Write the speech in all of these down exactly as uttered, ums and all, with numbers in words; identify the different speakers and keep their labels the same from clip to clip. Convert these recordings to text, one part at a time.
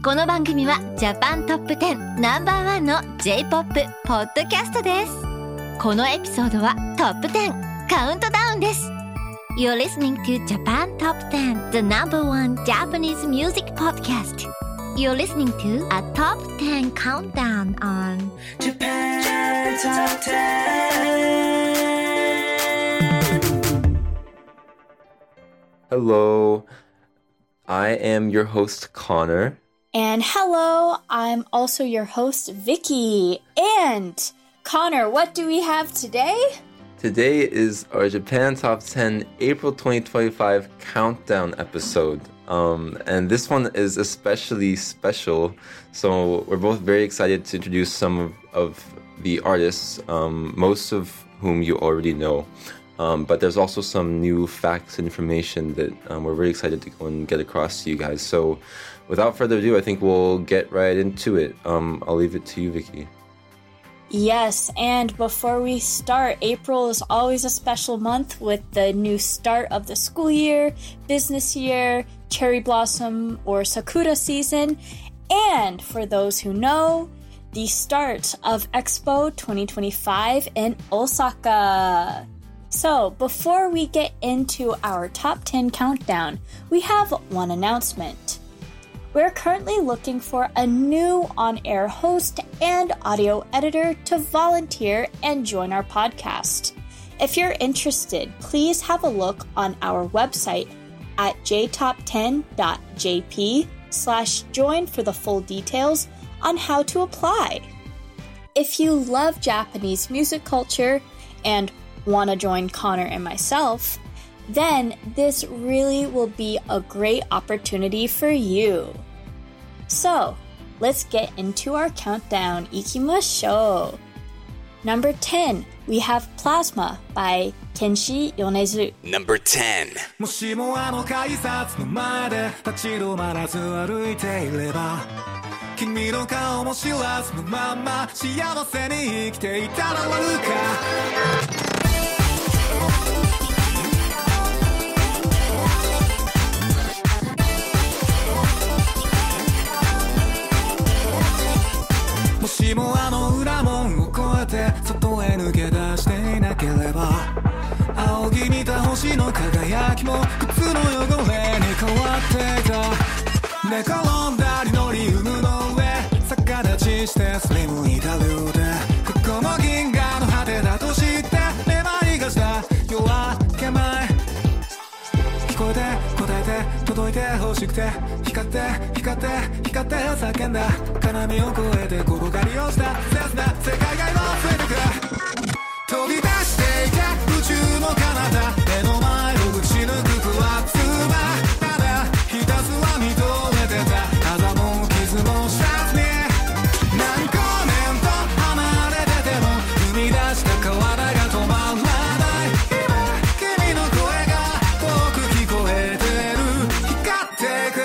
Speaker 1: この番組はジャパントップテンナンバーワンの J-ポップ ポッドキャストです。このエピソードはトップテンカウントダウンです。 You're listening to Japan Top ten, the number one Japanese music podcast. You're listening to a top ten countdown on
Speaker 2: Japan Top ten.
Speaker 3: Hello, I am your host Connor.
Speaker 4: And hello, I'm also your host Vicky. And Connor, what do we have today?
Speaker 3: Today is our Japan Top ten April twenty twenty-five countdown episode. Um, and this one is especially special. So we're both very excited to introduce some of, of the artists, um, most of whom you already know. Um, but there's also some new facts and information that um, we're very excited to go and get across to you guys. So without further ado, I think we'll get right into it. Um, I'll leave it to you, Vicky.
Speaker 4: Yes, and before we start, April is always a special month with the new start of the school year, business year, cherry blossom or sakura season, and for those who know, the start of Expo twenty twenty-five in Osaka. So, before we get into our top ten countdown, we have one announcement. We're currently looking for a new on-air host and audio editor to volunteer and join our podcast. If you're interested, please have a look on our website at j top ten dot j p slash join for the full details on how to apply. If you love Japanese music culture and want to join Connor and myself, then this really will be a great opportunity for you. So, let's get into our countdown. Ikimashou. Number ten, we have Plasma by Kenshi Yonezu.
Speaker 2: Number ten.
Speaker 5: もしもあの改札の前で立ち止まらず歩いていれば君の顔も知らずのまま幸せに生きていたら悪かもしもあの裏門を越えて外へ抜け出していなければ仰ぎ見た星の輝きも靴の汚れに変わっていた寝転んだリノリウムの上逆立ちしてすりむいた両手ここも銀河の果てだと知ってめまいがした夜明け前聞こえて答えて届いて欲しくて光って光って光って叫んだ要みを越えて転がり落ちた切な世界が今増えてく飛び出していた宇宙の彼方目の前を打ち抜く不圧はただひたすら見とれてたあざも傷も知らずに何光年と離れてても生み出した体が止まらない今君の声が遠く聞こえてる光っていく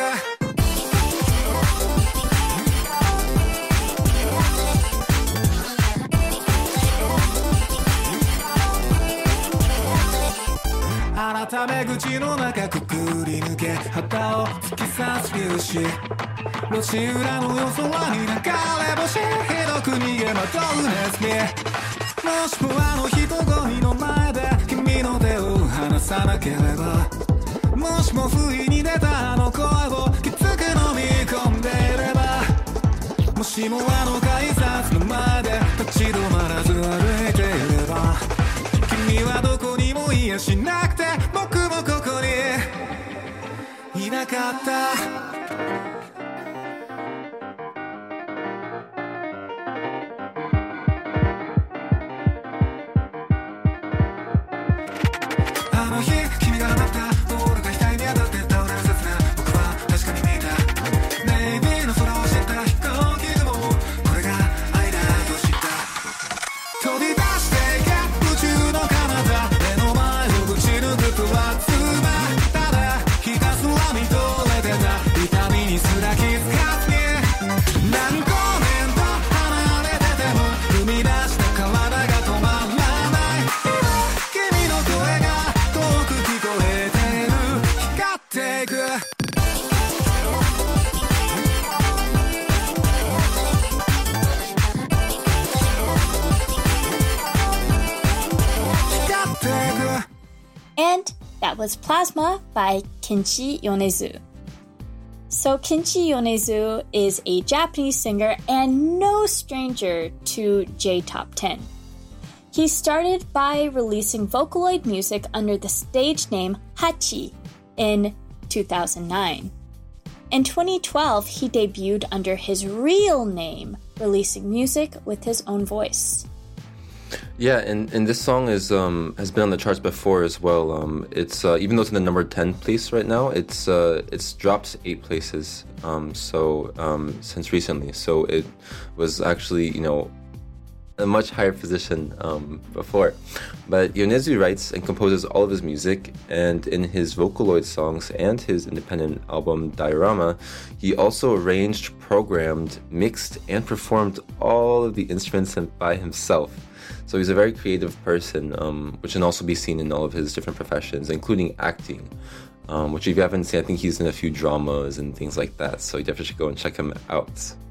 Speaker 5: 改め口の中くくり抜け旗を突き刺す粒子路地裏の夜空に流れ星ひどく逃げまとうネズミもしもあの人混みの前で君の手を離さなければもしも不意に出たあの声をきつく飲み込んでいればもしもあの改札の前で立ち止まらず歩いていれば君はどこにもいやしなくて僕もここにいなかったあの日君が放ったボールが額に当たって倒れる切な僕は確かに見たネイビーの空を知った飛行機雲これが愛だと知った飛び出していけ宇宙の彼方目の前をぶち抜くプラズマただひたすら見とれてた
Speaker 4: was Plasma by Kenshi Yonezu. So Kenshi Yonezu is a Japanese singer and no stranger to J Top ten. He started by releasing Vocaloid music under the stage name Hachi in two thousand nine. In twenty twelve, he debuted under his real name, releasing music with his own voice.
Speaker 3: Yeah, and, and this song is um has been on the charts before as well. Um, it's uh, even though it's in the number ten place right now, it's uh it's dropped eight places. Um, so um since recently, so it was actually you know a much higher position um before. But Yonezu writes and composes all of his music, and in his Vocaloid songs and his independent album Diorama, he also arranged, programmed, mixed, and performed all of the instruments by himself. So he's a very creative person, um, which can also be seen in all of his different professions, including acting, um, which if you haven't seen, I think he's in a few dramas and things like that. So you definitely should go and check him out.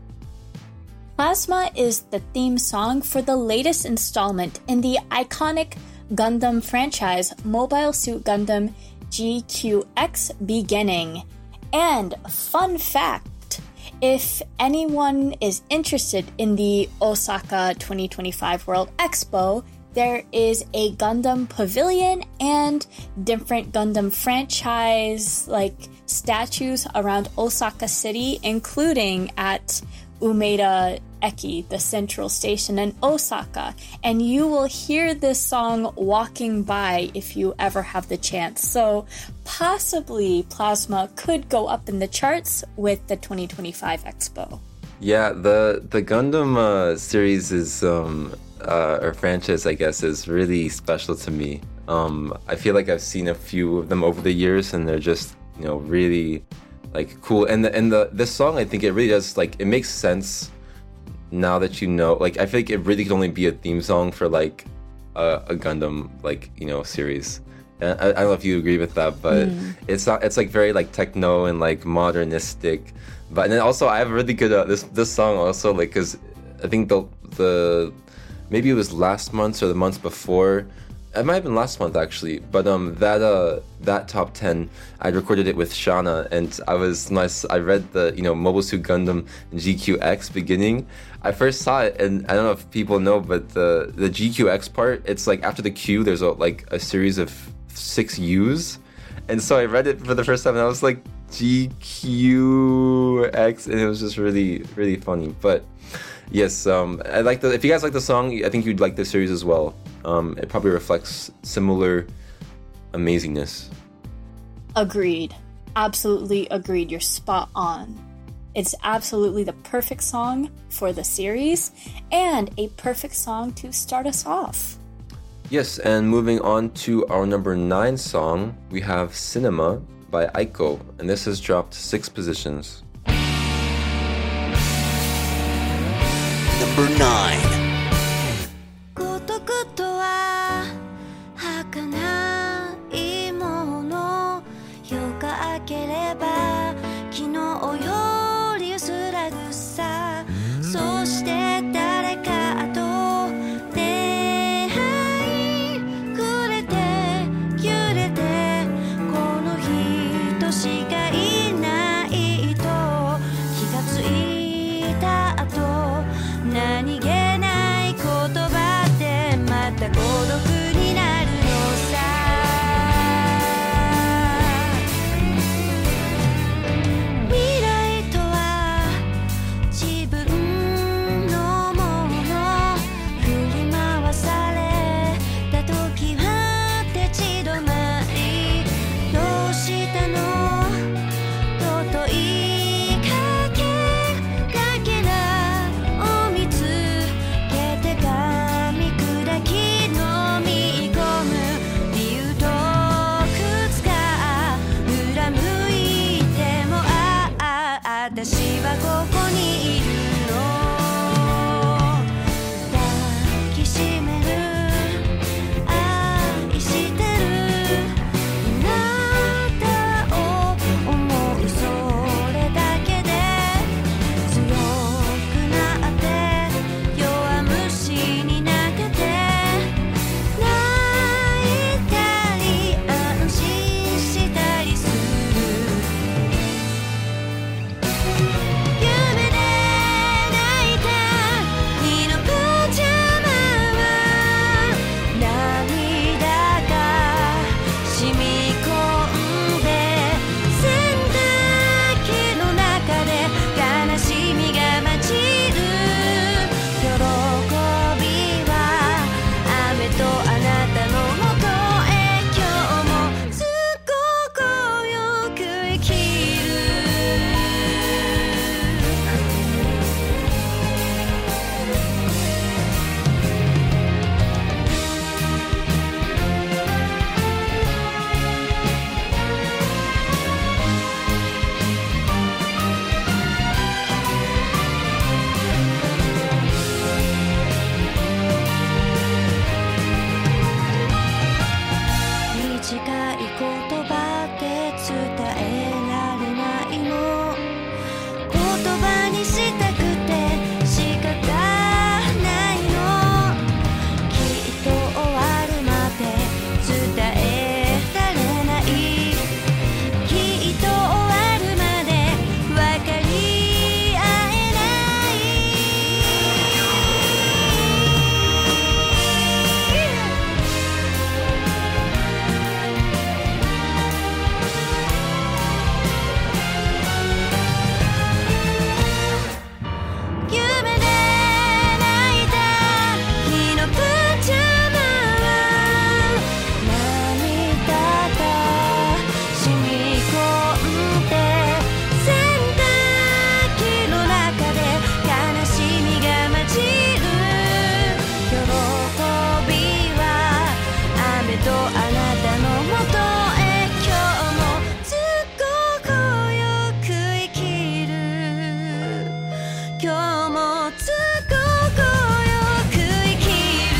Speaker 4: Plasma is the theme song for the latest installment in the iconic Gundam franchise, Mobile Suit Gundam G Q X Beginning. And fun fact, if anyone is interested in the Osaka twenty twenty-five World Expo, there is a Gundam pavilion and different Gundam franchise like statues around Osaka City, including at Umeda Eki, the central station in Osaka. And you will hear this song walking by if you ever have the chance. So possibly Plasma could go up in the charts with the twenty twenty-five Expo.
Speaker 3: Yeah, the the Gundam uh, series is um uh, or franchise, I guess, is really special to me. Um, I feel like I've seen a few of them over the years, and they're just you know really like cool. And the and the this song, I think it really does like it makes sense now that you know. Like I feel like it really could only be a theme song for like a, a Gundam like you know series. And I, I don't know if you agree with that, but mm. it's not. It's like very like techno and like modernistic. But and then also I have a really good uh, this this song also like because I think the the maybe it was last month or the months before. It might have been last month actually, but um that uh that top ten I recorded it with Shana, and I was nice. I read the you know Mobile Suit Gundam G Q X Beginning. I first saw it, and I don't know if people know, but the the G Q X part, it's like after the Q, there's a, like a series of six U's, and so I read it for the first time, and I was like G Q X, and it was just really really funny. But yes, um, I like the. If you guys like the song, I think you'd like the series as well. Um, it probably reflects similar amazingness.
Speaker 4: Agreed. Absolutely agreed. You're spot on. It's absolutely the perfect song for the series and a perfect song to start us off.
Speaker 3: Yes, and moving on to our number nine song, we have Cinema by Aiko, and this has dropped six positions.
Speaker 2: Number nine.
Speaker 6: ことくとは儚いもの夜が明ければ昨日より薄らぐさそして誰かと出会いくれて揺れてこの人しかいないと気がついた後何気ない言葉でまた孤独になるのさ未来とは自分のもの振り回された時は立ち止まりどうしたの尊いかけがけらを見つけて噛み砕き飲み込む理由と靴が裏向いてもああ私はここにいるの抱きしめる愛してるあなたを思うそれだけで強くなって弱虫になって泣いたり安心今日もつ心よく生きる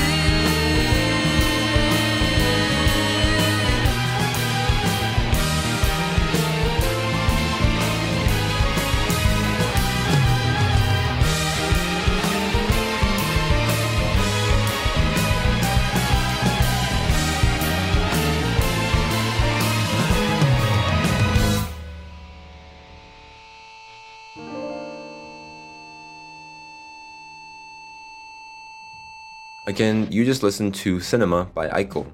Speaker 3: Again, you just listened to Cinema by Aiko.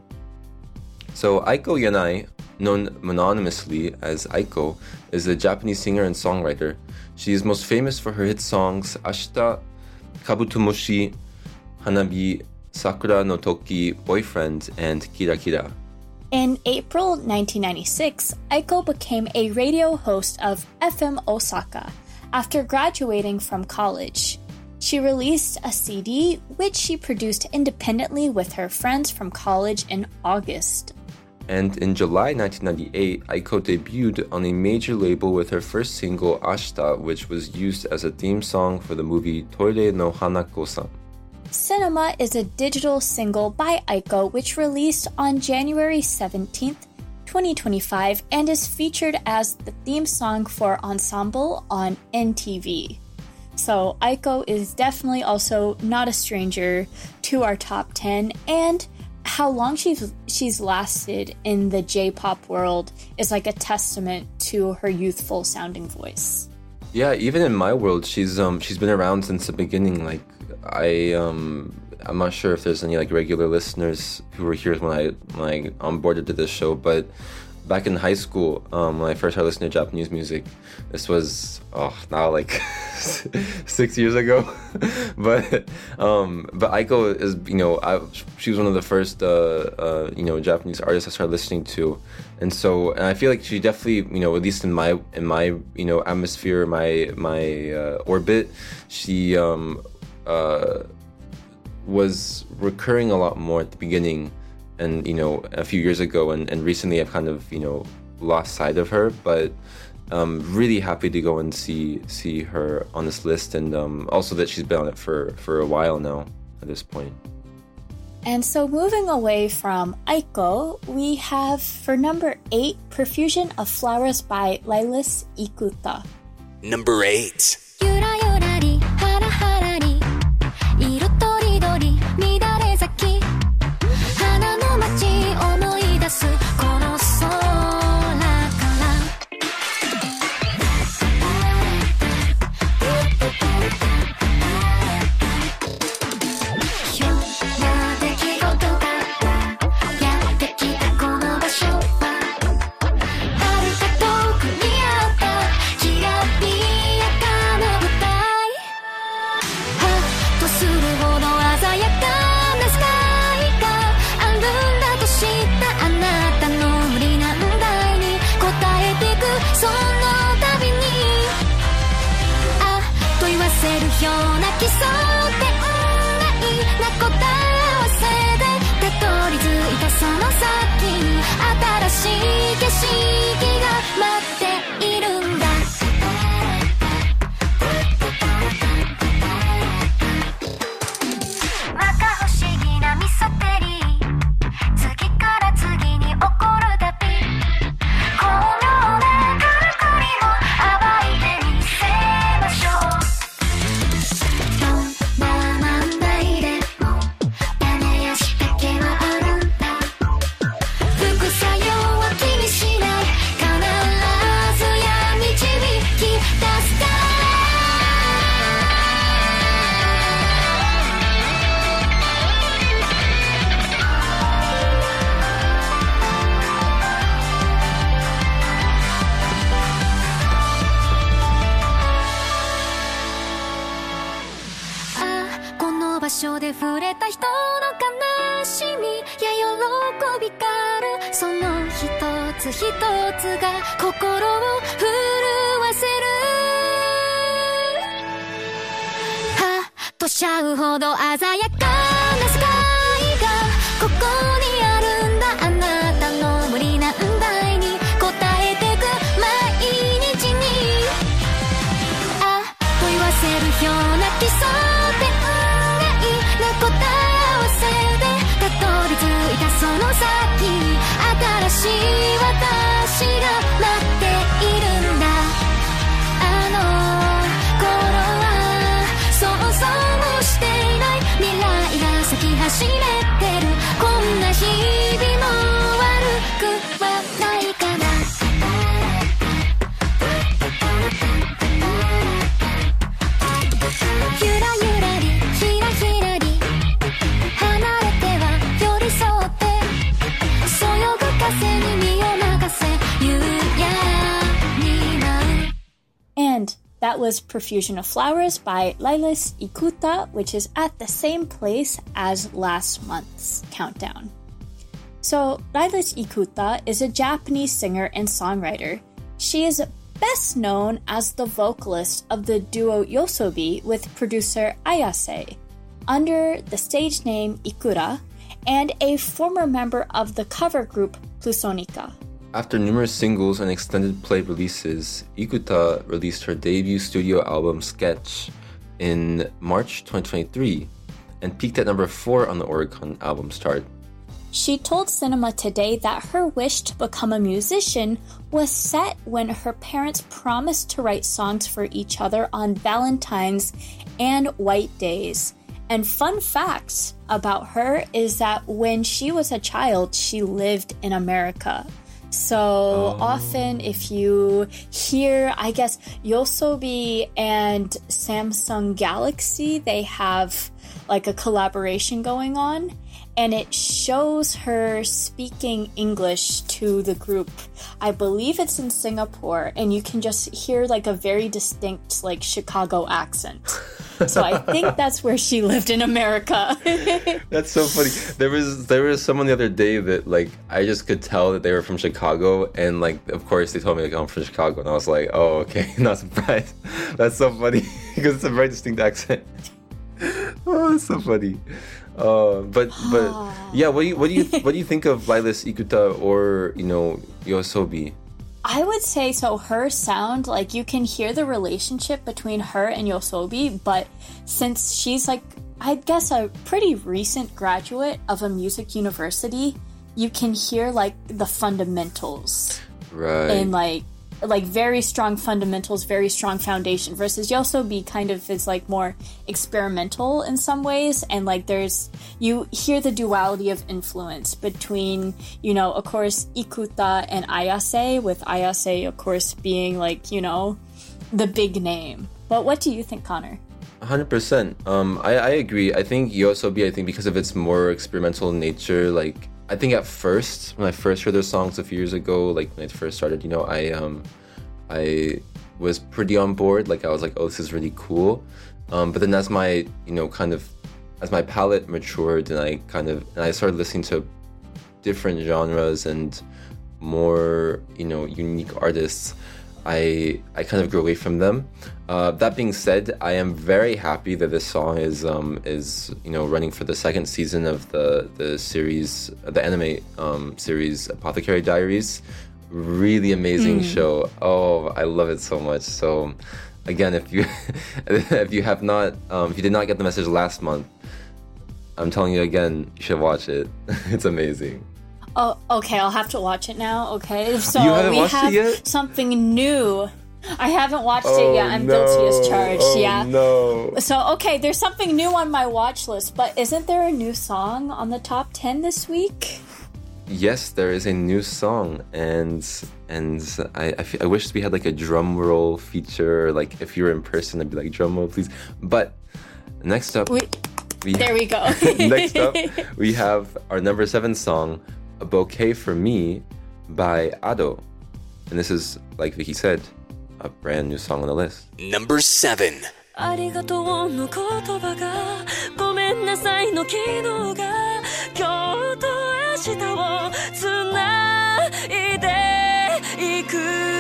Speaker 3: So Aiko Yanai, known mononymously as Aiko, is a Japanese singer and songwriter. She is most famous for her hit songs Ashita, Kabutomoshi, Hanabi, Sakura no Toki, Boyfriend, and Kira Kira.
Speaker 4: In April nineteen ninety-six, Aiko became a radio host of F M Osaka after graduating from college. She released a C D, which she produced independently with her friends from college in August.
Speaker 3: And in July nineteen ninety-eight, Aiko debuted on a major label with her first single, Ashita, which was used as a theme song for the movie Toire no Hanako-san.
Speaker 4: Cinema is a digital single by Aiko which released on January seventeenth, twenty twenty-five, and is featured as the theme song for Ensemble on N T V. So Aiko is definitely also not a stranger to our top ten, and how long she's she's lasted in the J-pop world is like a testament to her youthful sounding voice.
Speaker 3: Yeah, even in my world, she's um she's been around since the beginning. Like I um I'm not sure if there's any like regular listeners who were here when I when I onboarded to this show, but back in high school, um, when I first started listening to Japanese music, this was oh now like six years ago. but um, but Aiko is you know I, she was one of the first uh, uh, you know Japanese artists I started listening to, and so and I feel like she definitely you know at least in my in my you know atmosphere my my uh, orbit she um, uh, was recurring a lot more at the beginning. And, you know, a few years ago and, and recently I've kind of, you know, lost sight of her, but um, really happy to go and see see her on this list, and um, also that she's been on it for, for a while now at this point.
Speaker 4: And so moving away from Aiko, we have for number eight, Perfusion of Flowers by Lilis Ikuta.
Speaker 2: Number eight.
Speaker 6: ゆらゆらりハラハラり色とりどり乱れ咲き花の街思い出すこの空からひょんな出来事がやってきたこの場所は遥か遠くにあったきらびやかな舞台ハッとするほど鮮やかなスカイがあるんだと知ったあなたの無理難題に応えていくその度にあっと言わせるような奇想天外な答え合わせでたどり着いたその先に新しい景色が待っているんだ摩訶不思議なミステリー次から次に起こるたび巧妙なからくりも暴いてみせましょうどんな問題でも種や仕掛けはあるんだ副作用は気にしない必ずや導き出すからあこの場所で触れた人の悲しみや喜びからその一つ一つが心を震わせるはっとしちゃうほど鮮やかなスカイがここにあるんだあなたの無理難題に応えてく毎日にあっと言わせる今日泣きそうで運命な答え合わせでたどり着いたその先新しい私が待っているんだあの頃は想像もしていない未来が咲き始めてるこんな日々も悪くはないかなゆらゆらりひらひらり離れては寄り添ってそよぐ風に身を任せ夕闇舞う
Speaker 4: And that was Profusion of Flowers by Lilis Ikuta, which is at the same place as last month's countdown. So, Lilis Ikuta is a Japanese singer and songwriter. She is best known as the vocalist of the duo Yosobi with producer Ayase, under the stage name Ikura, and a former member of the cover group Plusonica.
Speaker 3: After numerous singles and extended play releases, Ikuta released her debut studio album Sketch in March twenty twenty-three and peaked at number four on the Oricon albums chart.
Speaker 4: She told Cinema Today that her wish to become a musician was set when her parents promised to write songs for each other on Valentine's and White Days. And fun fact about her is that when she was a child, she lived in America. So oh. often if you hear, I guess, Yosobi and Samsung Galaxy, they have like a collaboration going on. And it shows her speaking English to the group. I believe it's in Singapore, and you can just hear like a very distinct like Chicago accent. So I think that's where she lived in America.
Speaker 3: That's so funny. There was there was someone the other day that like I just could tell that they were from Chicago, and like of course they told me like I'm from Chicago, and I was like, oh okay, not surprised. That's so funny because it's a very distinct accent. Oh, that's so funny. Uh, but but yeah, what do you what do you what do you think of Lilis Ikuta or you know Yosobi?
Speaker 4: I would say so. Her sound, like you can hear the relationship between her and Yosobi, but since she's like I guess a pretty recent graduate of a music university, you can hear like the fundamentals,
Speaker 3: right?
Speaker 4: And like like very strong fundamentals, very strong foundation, versus Yosobi kind of is like more experimental in some ways, and like there's you hear the duality of influence between, you know, of course Ikuta and Ayase, with Ayase of course being like, you know, the big name. But what do you think, Connor?
Speaker 3: one hundred percent. Um, I, I agree. I think Yosobi, I think because of its more experimental nature, like I think at first, when I first heard their songs a few years ago, like when I first started, you know, I um, I was pretty on board. Like I was like, oh, this is really cool. Um, but then as my, you know, kind of, as my palette matured and I kind of, and I started listening to different genres and more, you know, unique artists, I I kind of grew away from them. Uh, that being said, I am very happy that this song is um is you know running for the second season of the the series, the anime um series Apothecary Diaries. Really amazing mm. show. Oh, I love it so much. So again, if you if you have not um, if you did not get the message last month, I'm telling you again, you should watch it. It's amazing.
Speaker 4: Oh, okay, I'll have to watch it now, okay? So
Speaker 3: you haven't
Speaker 4: we
Speaker 3: watched
Speaker 4: have
Speaker 3: it yet?
Speaker 4: something new. I haven't watched
Speaker 3: oh,
Speaker 4: it yet. I'm
Speaker 3: no.
Speaker 4: guilty as charged,
Speaker 3: oh,
Speaker 4: yeah.
Speaker 3: no.
Speaker 4: So, okay, there's something new on my watch list, but isn't there a new song on the top ten this week?
Speaker 3: Yes, there is a new song, and and I, I, f- I wish we had like a drum roll feature. Like if you were in person, I'd be like, drum roll, please. But next up,
Speaker 4: we,
Speaker 3: we
Speaker 4: there we go.
Speaker 3: Next up, we have our number seven song, "A Bouquet for Me" by Ado, and this is, like Vicky said, a brand new song on the list.
Speaker 2: Number seven.
Speaker 6: ありがとうの言葉がごめんなさいの昨日が今日と明日をつないでいく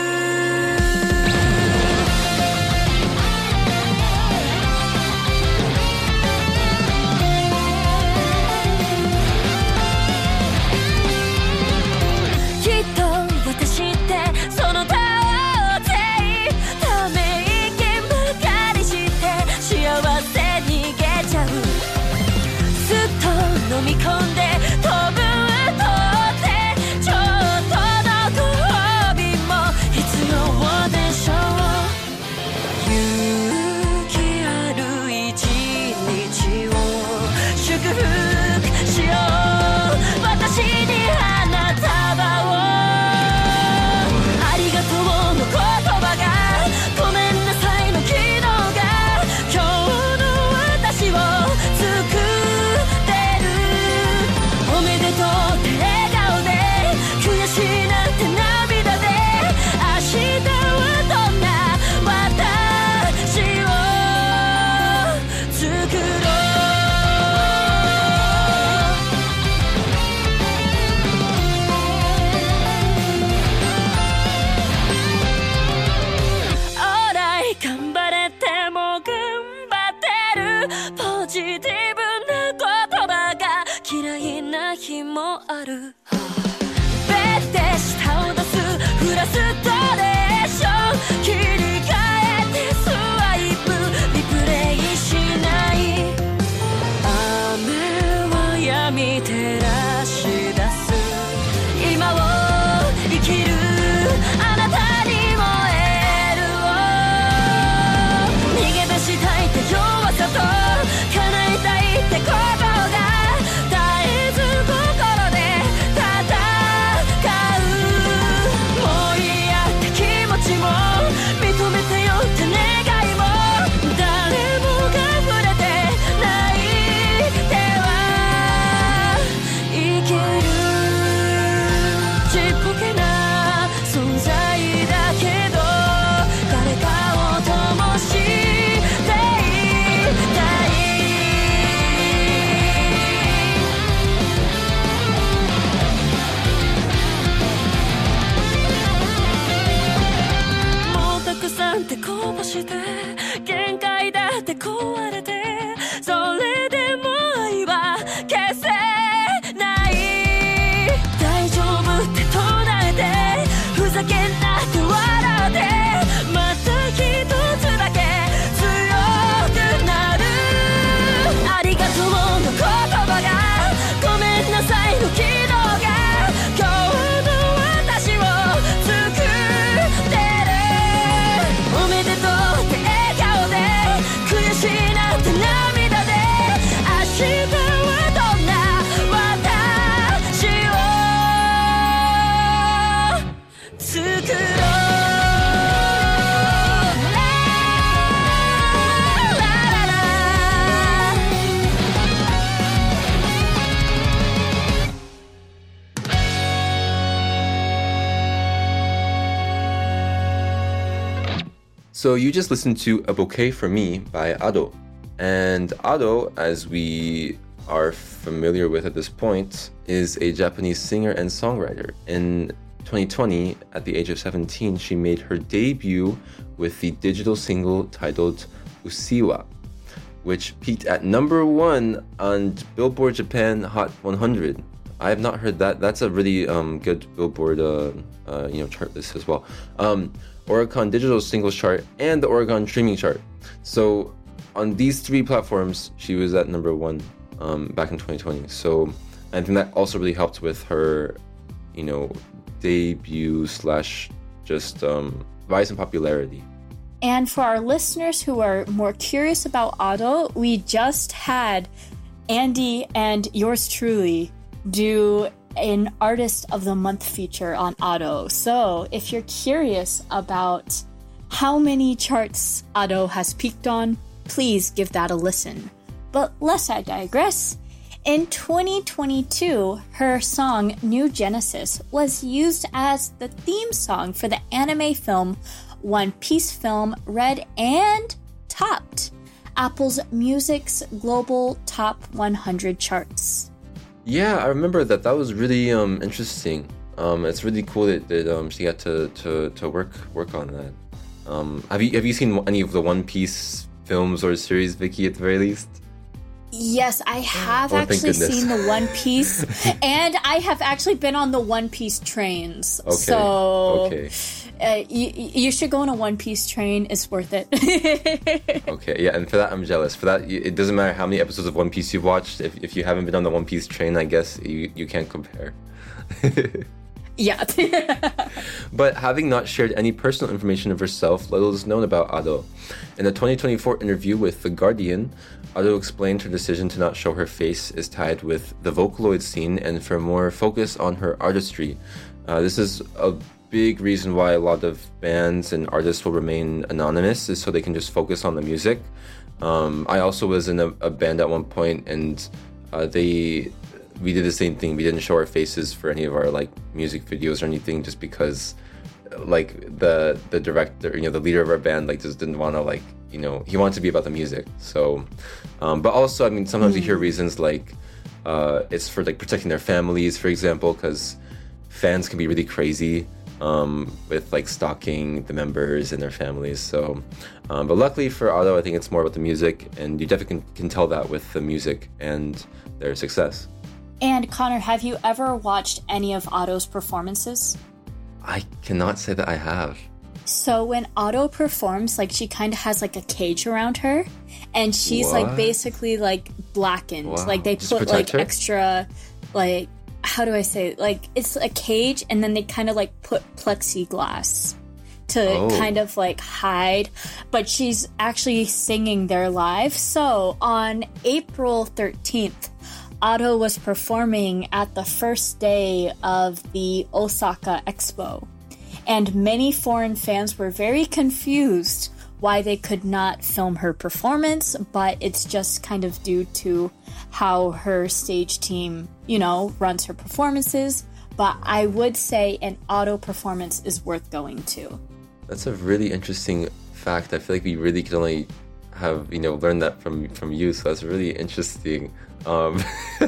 Speaker 6: きっと私ってそのため息ばかりして幸ポジティブな言葉が嫌いな日もあるベッて舌を出すフラストレーション切り替えてスワイプリプレイしない雨は闇照らし出す今を生きるあなたに燃えるを逃げ出したいって弱さと叶えたいってことが絶えず心で戦うもう嫌って気持ちも認めてよって願いも誰もが触れてない手は生きるちっぽけな存在だけど誰かを灯していたいもうたくさん手こぼして限界だって壊れてそれでも愛は消せない大丈夫って唱えてふざけんなって笑ってまた一つだけ強くなるありがとうの言葉がごめんなさいの昨日が今日の私を作ってるおめでとうって笑顔で悔しいなって涙で明日はどんな私を作ろうラララ
Speaker 3: So you just listened to A Bouquet for Me by Ado. And Ado, as we are familiar with at this point, is a Japanese singer and songwriter. In twenty twenty, at the age of seventeen, she made her debut with the digital single titled Usiwa, which peaked at number one on Billboard Japan Hot one hundred. I have not heard that. That's a really um, good Billboard uh, uh, you know, chart list as well. Um, Oricon Digital Singles Chart and the Oricon Streaming Chart. So on these three platforms, she was at number one um, back in twenty twenty. So I think that also really helped with her, you know, debut slash just um, rise in popularity.
Speaker 4: And for our listeners who are more curious about Ado, we just had Andy and yours truly do an Artist of the Month feature on Ado. So if you're curious about how many charts Ado has peaked on, please give that a listen. But lest I digress, in twenty twenty-two, her song New Genesis was used as the theme song for the anime film One Piece film, read and topped Apple's Music's global top one hundred charts.
Speaker 3: Yeah, I remember that. That was really um, interesting. Um, it's really cool that, that um, she got to, to, to work work on that. Um, have you have you seen any of the One Piece films or series, Vicky, at the very least?
Speaker 4: Yes, I have
Speaker 3: Oh,
Speaker 4: actually
Speaker 3: thank goodness.
Speaker 4: seen the One Piece, and I have actually been on the One Piece trains.
Speaker 3: Okay.
Speaker 4: So,
Speaker 3: okay.
Speaker 4: Uh, you, you should go on a One Piece train. It's worth it.
Speaker 3: Okay. Yeah, and for that, I'm jealous. For that, it doesn't matter how many episodes of One Piece you've watched. If if you haven't been on the One Piece train, I guess you you can't compare.
Speaker 4: Yeah.
Speaker 3: But having not shared any personal information of herself, little is known about Ado. In a twenty twenty-four interview with The Guardian, Ado explained her decision to not show her face is tied with the Vocaloid scene and for more focus on her artistry. Uh, this is a big reason why a lot of bands and artists will remain anonymous, is so they can just focus on the music. Um, I also was in a, a band at one point, and uh, they we did the same thing. We didn't show our faces for any of our like music videos or anything, just because like the the director, you know, the leader of our band, like just didn't want to like, you know, he wanted to be about the music. So, um, but also, I mean, sometimes mm. you hear reasons like uh, it's for like protecting their families, for example, because fans can be really crazy. um, with like stalking the members and their families. So, um, but luckily for Ado, I think it's more about the music, and you definitely can, can tell that with the music and their success.
Speaker 4: And Connor, have you ever watched any of Ado's performances?
Speaker 3: I cannot say that I have.
Speaker 4: So when Ado performs, like she kind of has like a cage around her, and she's
Speaker 3: What?
Speaker 4: like basically like blackened.
Speaker 3: Wow.
Speaker 4: Like they
Speaker 3: Just
Speaker 4: put like
Speaker 3: protect her?
Speaker 4: extra, like how do I say it? Like it's a cage, and then they kind of like put plexiglass to
Speaker 3: Oh.
Speaker 4: kind of like hide. But she's actually singing there live. So on April thirteenth, Ado was performing at the first day of the Osaka Expo. And many foreign fans were very confused why they could not film her performance, but it's just kind of due to how her stage team, you know, runs her performances. But I would say an Ado performance is worth going to.
Speaker 3: That's a really interesting fact. I feel like we really could only have, you know, learned that from from you. So that's really interesting. Um,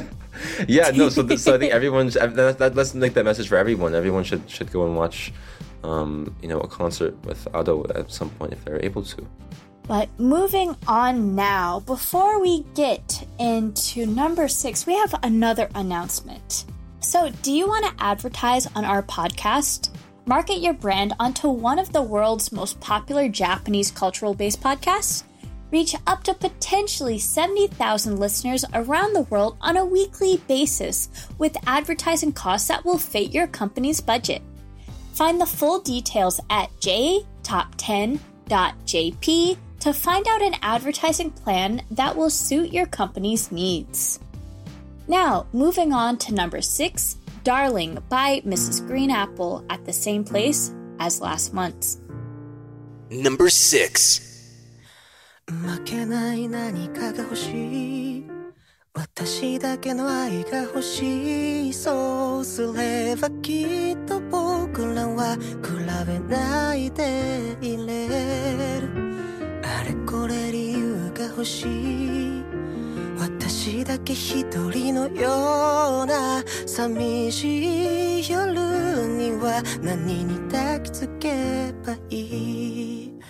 Speaker 3: yeah, no. So, th- so I think everyone. Sh- that, that, let's make that message for everyone. Everyone should should go and watch, um, you know, a concert with Ado at some point if they're able to.
Speaker 4: But moving on now, before we get into number six, we have another announcement. So, do you want to advertise on our podcast? Market your brand onto one of the world's most popular Japanese cultural-based podcasts? Reach up to potentially seventy thousand listeners around the world on a weekly basis with advertising costs that will fit your company's budget. Find the full details at j top ten dot j p to find out an advertising plan that will suit your company's needs. Now, moving on to number six, Darling by Missus Green Apple at the same place as last month's.
Speaker 2: Number six.
Speaker 5: 負けない何かが欲しい私だけの愛が欲しいそうすればきっと僕らは比べないでいれるあれこれ理由が欲しい私だけ一人のような寂しい夜には何に抱きつけばいい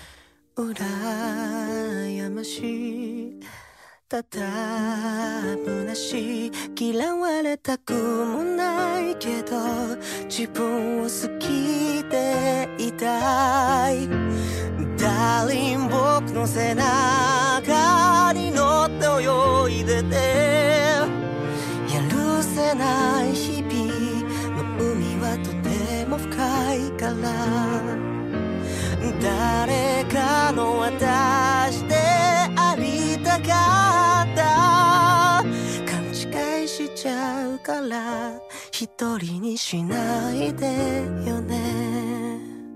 Speaker 5: 羨ましいただ虚しい嫌われたくもないけど自分を好きでいたいダーリン僕の背中に乗って泳いでてやるせない日々の海はとても深いから誰かの私でありたかった勘違いしちゃうから一人にしないでよね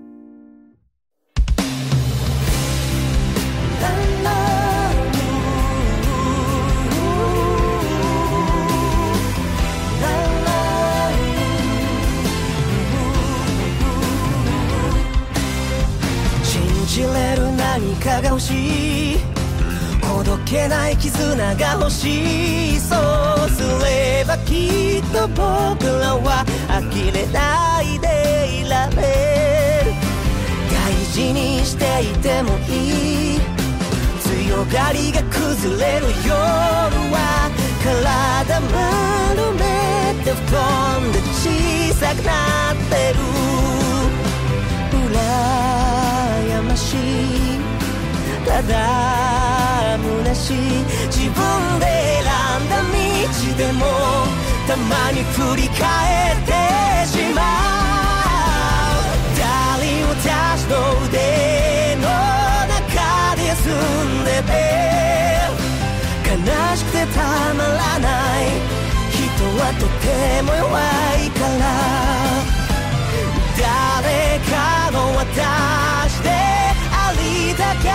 Speaker 5: 信じれる何かが欲しいほどけない絆が欲しいそうすればきっと僕らは呆れないでいられる大事にしていてもいい強がりが崩れる夜は体丸めて布団で小さくなってる羨ましいただ虚しい自分で選んだ道でもたまに振り返ってしまう誰を私の腕の中で休んでて悲しくてたまらない人はとても弱いから誰かの私でありたか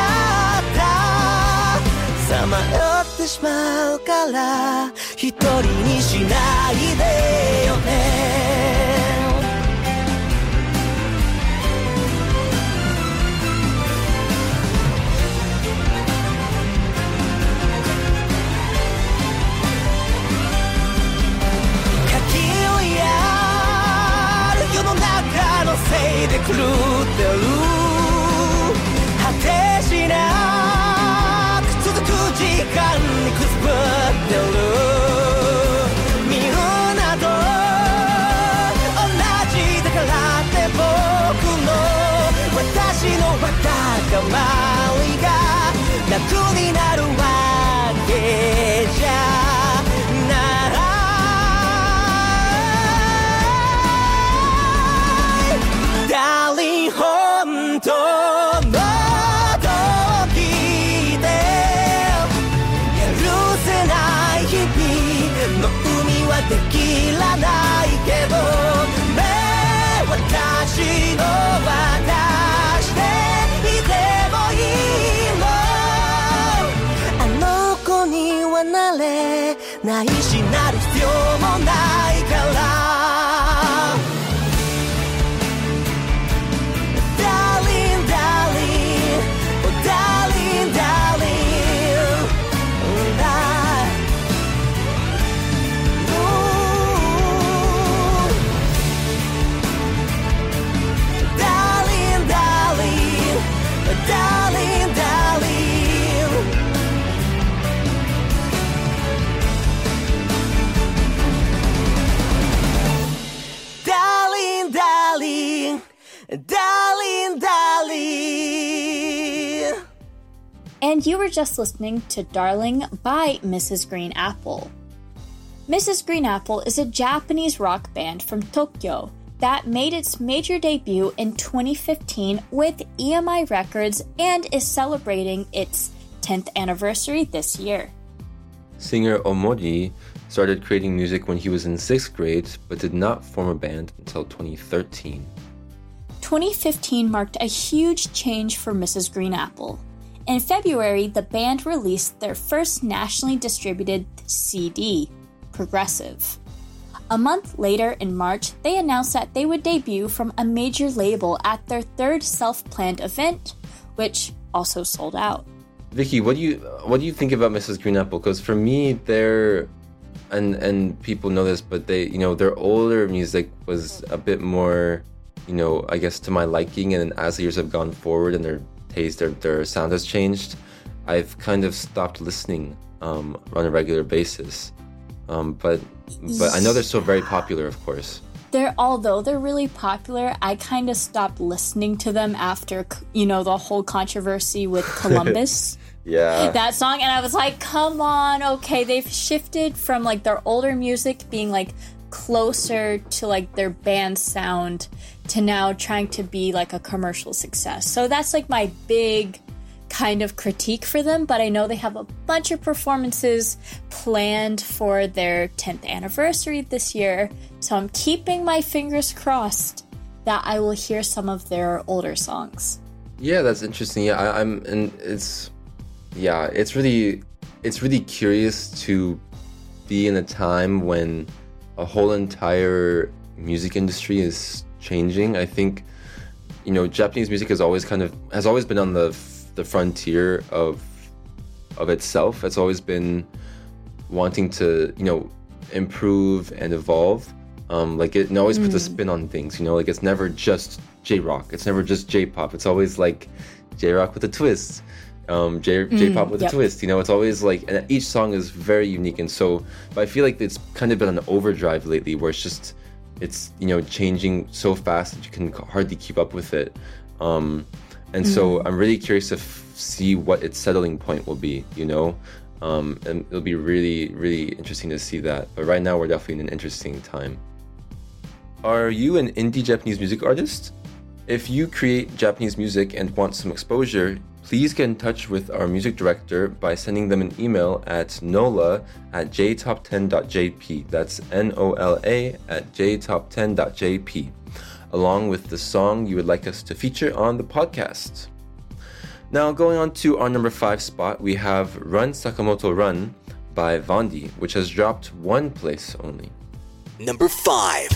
Speaker 5: ったさまよってしまうから一人にしないでよね書きをやる世の中のせいで狂ってる果てしなく続く時間にくすぶってるみんなと同じだからって僕の私のわがままが楽になるわけじゃないDarling 本当の時で許せない日々の海はできらないけどね私の渡していてもいいのあの子にはなれないしなる必要もないからDarling, darling.
Speaker 4: And you were just listening to Darling by Missus Green Apple. Missus Green Apple is a Japanese rock band from Tokyo that made its major debut in twenty fifteen with E M I Records and is celebrating its tenth anniversary this year.
Speaker 3: Singer Omori started creating music when he was in sixth grade, but did not form a band until twenty thirteen.
Speaker 4: twenty fifteen marked a huge change for Missus Green Apple. In February, the band released their first nationally distributed C D, Progressive. A month later, in March, they announced that they would debut from a major label at their third self-planned event, which also sold out.
Speaker 3: Vicky, what do you what do you think about Missus Green Apple? Because for me, they're and and people know this, but they you know their older music was a bit more, you know, I guess to my liking, and as the years have gone forward and their taste, their their sound has changed, I've kind of stopped listening um, on a regular basis. Um, but but I know they're still very popular, of course.
Speaker 4: They're although they're really popular, I kind of stopped listening to them after, you know, the whole controversy with Columbus.
Speaker 3: Yeah.
Speaker 4: That song, and I was like, come on, okay, they've shifted from like their older music being like closer to like their band sound to now trying to be like a commercial success. So that's like my big kind of critique for them, but I know they have a bunch of performances planned for their tenth anniversary this year, so I'm keeping my fingers crossed that I will hear some of their older songs.
Speaker 3: Yeah, that's interesting. Yeah, I, I'm, and it's, yeah, it's really, it's really curious to be in a time when a whole entire music industry is changing. I think, you know, Japanese music has always kind of has always been on the the frontier of of itself. It's always been wanting to, you know, improve and evolve. Um, like it, it always puts mm. a spin on things. You know, like it's never just J-rock. It's never just J-pop. It's always like J-rock with a twist. Um, J
Speaker 4: mm,
Speaker 3: J-pop with
Speaker 4: yep.
Speaker 3: a twist. You know, it's always like, and each song is very unique. And so, but I feel like it's kind of been an overdrive lately, where it's just, it's, you know, changing so fast that you can hardly keep up with it. Um, and mm. so I'm really curious to f- see what its settling point will be, you know, um, and it'll be really, really interesting to see that. But right now we're definitely in an interesting time. Are you an indie Japanese music artist? If you create Japanese music and want some exposure, please get in touch with our music director by sending them an email at nola at j top ten dot j p. That's N O L A at j top ten dot j p, along with the song you would like us to feature on the podcast. Now, going on to our number five spot, we have Run Sakamoto Run by Vondi, which has dropped one place only.
Speaker 2: Number five.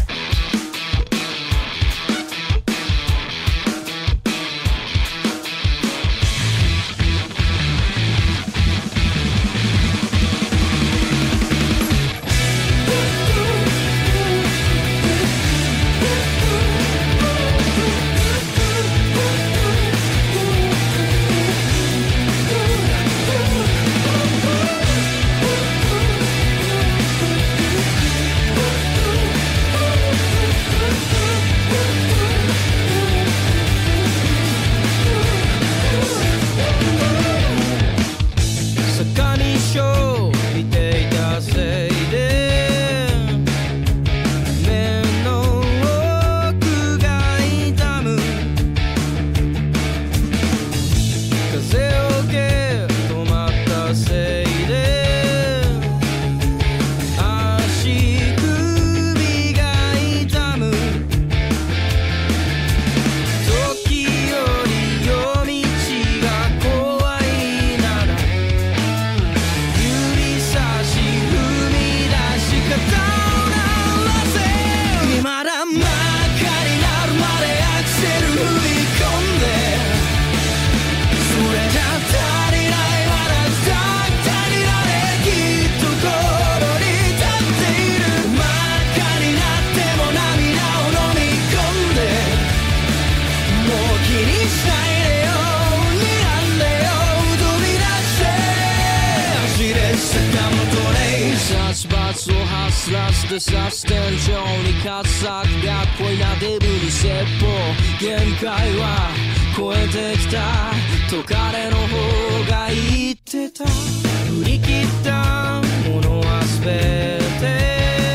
Speaker 7: してさステン上にカツサクが恋なデブに説法限界は超えてきたと彼の方が言ってた振り切ったものは全て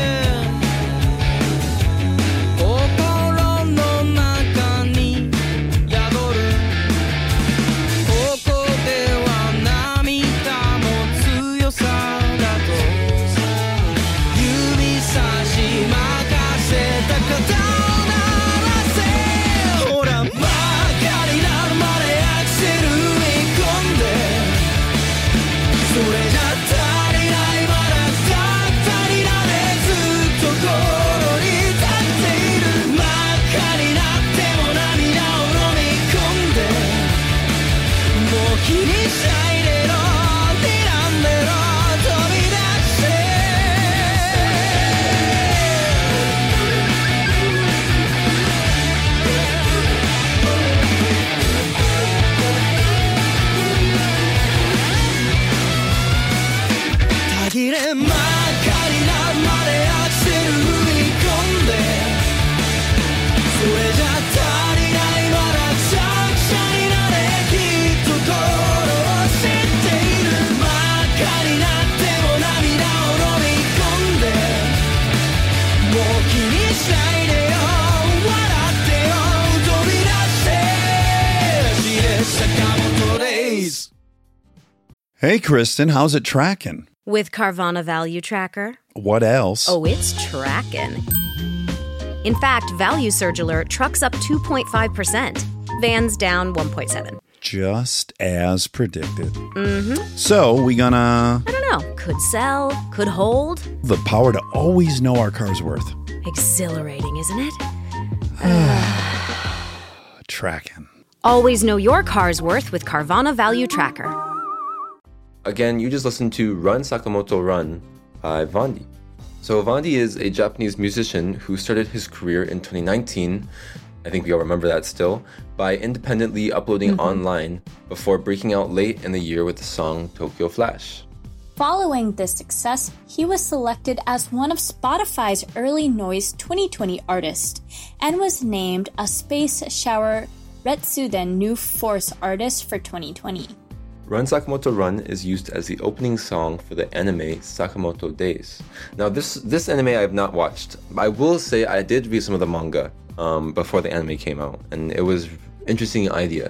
Speaker 7: 心の中に宿るここでは涙も強さだと指差し任せた肩を鳴らせほら真っ赤になるまでアクセル踏み込んでそれじゃ足りないまだ足りられずっと心に立っている真っ赤になっても涙を飲み込んでもう気にしないでろ睨んでろ飛び出してたぎれ真っ赤になるまでアクセル踏み込んでそれじゃ足りないまだくしゃくしゃになれきっと心を知っている真っ赤になっても涙を飲み込んでもう気にしないでよ笑ってよ飛び出してジレ坂本デイズ
Speaker 8: Hey, Kristen, how's it tracking?
Speaker 9: With Carvana Value Tracker?
Speaker 8: What else?
Speaker 9: Oh, it's tracking. In fact, Value Surge Alert trucks up two point five percent. Vans down one point seven.
Speaker 8: Just as predicted.
Speaker 9: Mm-hmm.
Speaker 8: So, we gonna...
Speaker 9: I don't know. Could sell, could hold.
Speaker 8: The power to always know our car's worth.
Speaker 9: Exhilarating, isn't it?
Speaker 8: Tracking.
Speaker 9: Always know your car's worth with Carvana Value Tracker.
Speaker 3: Again, you just listened to Run Sakamoto Run by Vondi. So Vondi is a Japanese musician who started his career in twenty nineteen, I think we all remember that still, by independently uploading mm-hmm. online before breaking out late in the year with the song Tokyo Flash.
Speaker 4: Following this success, he was selected as one of Spotify's Early Noise twenty twenty artists and was named a Space Shower Retsuden New Force artist for twenty twenty.
Speaker 3: Run Sakamoto Run is used as the opening song for the anime Sakamoto Days. Now this this anime I have not watched. I will say I did read some of the manga um, before the anime came out, and it was an interesting idea.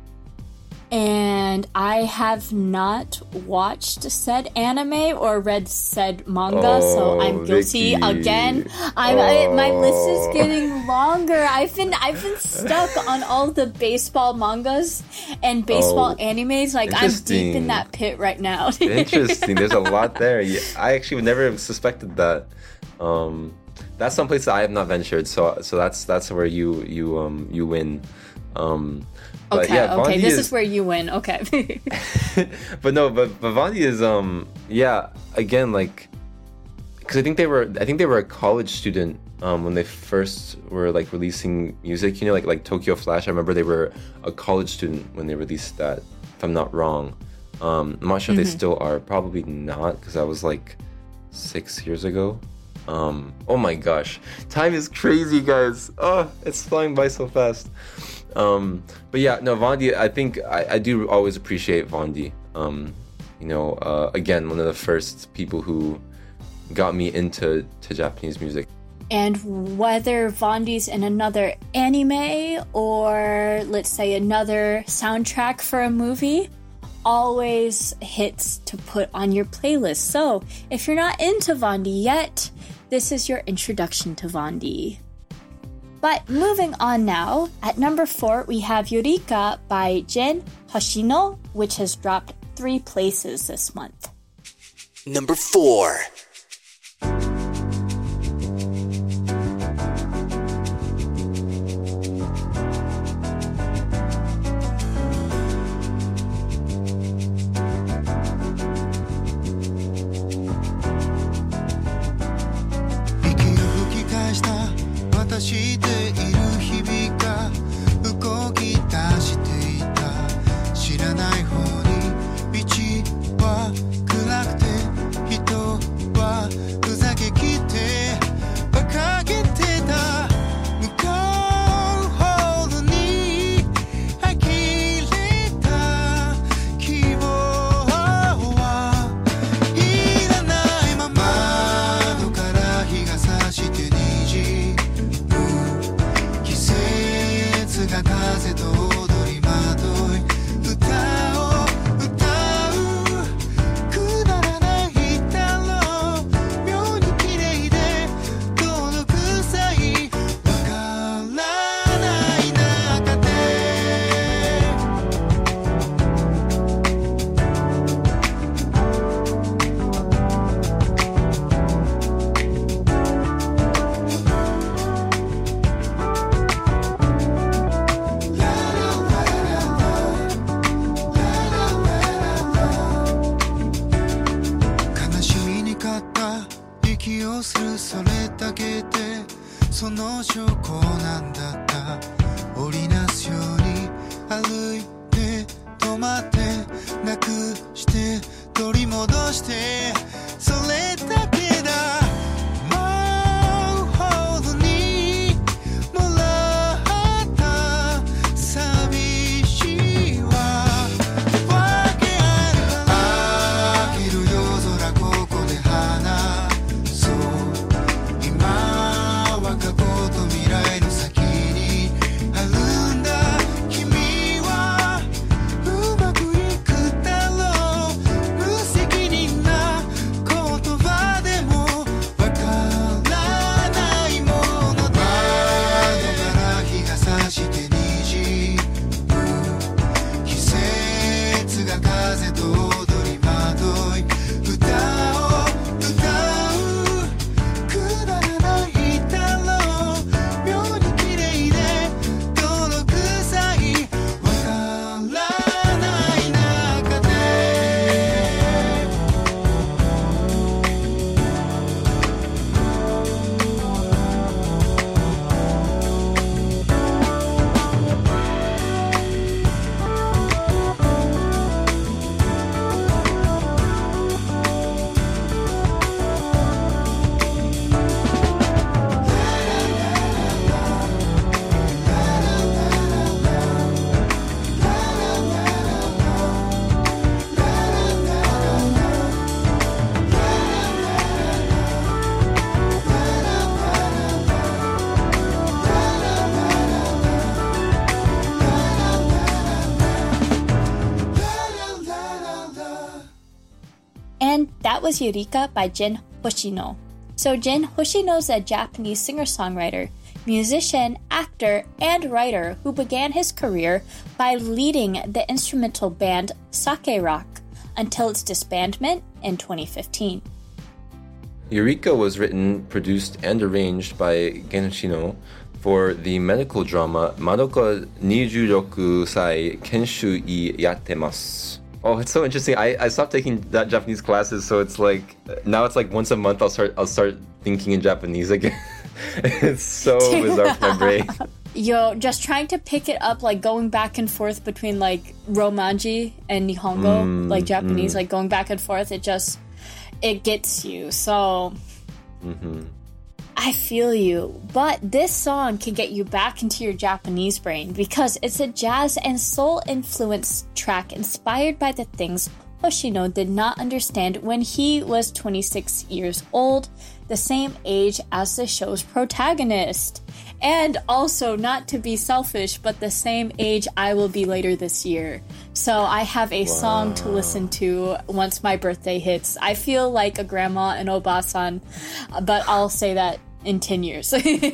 Speaker 4: And I have not watched said anime or read said manga,
Speaker 3: oh,
Speaker 4: so I'm guilty
Speaker 3: Vicky.
Speaker 4: again. I'm,
Speaker 3: oh.
Speaker 4: I, my list is getting longer. I've been I've been stuck on all the baseball mangas and baseball
Speaker 3: oh,
Speaker 4: animes. Like I'm deep in that pit right now.
Speaker 3: Interesting. There's a lot there. Yeah, I actually would never have suspected that. Um, that's some place that I have not ventured. So so that's that's where you you um you win. Um, But
Speaker 4: okay,
Speaker 3: yeah,
Speaker 4: okay,
Speaker 3: Vondi
Speaker 4: this
Speaker 3: is,
Speaker 4: is where you win. Okay.
Speaker 3: but no, but, but Vondi is um yeah, again, like, because I think they were I think they were a college student um when they first were like releasing music, you know, like like Tokyo Flash. I remember they were a college student when they released that, if I'm not wrong. Um, I'm not sure mm-hmm. if they still are. Probably not, because that was like six years ago. Um, oh my gosh, time is crazy, guys. Oh, it's flying by so fast. Um, but yeah, no, Vondi, I think I, I do always appreciate Vondi. Um, you know, uh, again, one of the first people who got me into to Japanese music.
Speaker 4: And whether Vondi's in another anime or, let's say, another soundtrack for a movie, always hits to put on your playlist. So, if you're not into Vondi yet, this is your introduction to Vondi. But moving on now, at number four, we have Eureka by Jin Hoshino, which has dropped three places this month.
Speaker 2: Number four.
Speaker 5: している日々が動き出していた知らない方に道は暗くて人はふざけきってをするそれだけでその証拠なんだった織りなすように歩いて止まってなくして取り戻してそれだけだ舞うほどにもらった寂しいわわけあるから開ける夜空ここで花そう今は過去と未来の先にあるんだ君はうまくいくだろう無責任な言葉でもわからないものだ窓から日が差して虹季節が風と踊りまとい歌を歌うくだらないだろう妙に綺麗で泥臭いわからない中で
Speaker 4: And that was Eureka by Jin Hoshino. So Jin Hoshino's a Japanese singer-songwriter, musician, actor, and writer who began his career by leading the instrumental band Sake Rock until its disbandment in twenty fifteen.
Speaker 3: Eureka was written, produced, and arranged by Gen Hoshino for the medical drama Madoka twenty-six sai Kenshu I Yattemasu. Oh, it's so interesting. I, I stopped taking that Japanese classes, so it's like now it's like once a month I'll start I'll start thinking in Japanese again. It's so bizarre for my brain.
Speaker 4: Yo, just trying to pick it up, like going back and forth between like Romanji and Nihongo,
Speaker 3: Mm,
Speaker 4: like Japanese,
Speaker 3: mm.
Speaker 4: like going back and forth. It just it gets you. So
Speaker 3: Mm-hmm.
Speaker 4: I feel you, but this song can get you back into your Japanese brain because it's a jazz and soul influenced track inspired by the things Hoshino did not understand when he was twenty-six years old, the same age as the show's protagonist. And also, not to be selfish, but the same age I will be later this year. So I have a song to listen to once my birthday hits. I feel like a grandma and obasan, but I'll say that in ten years.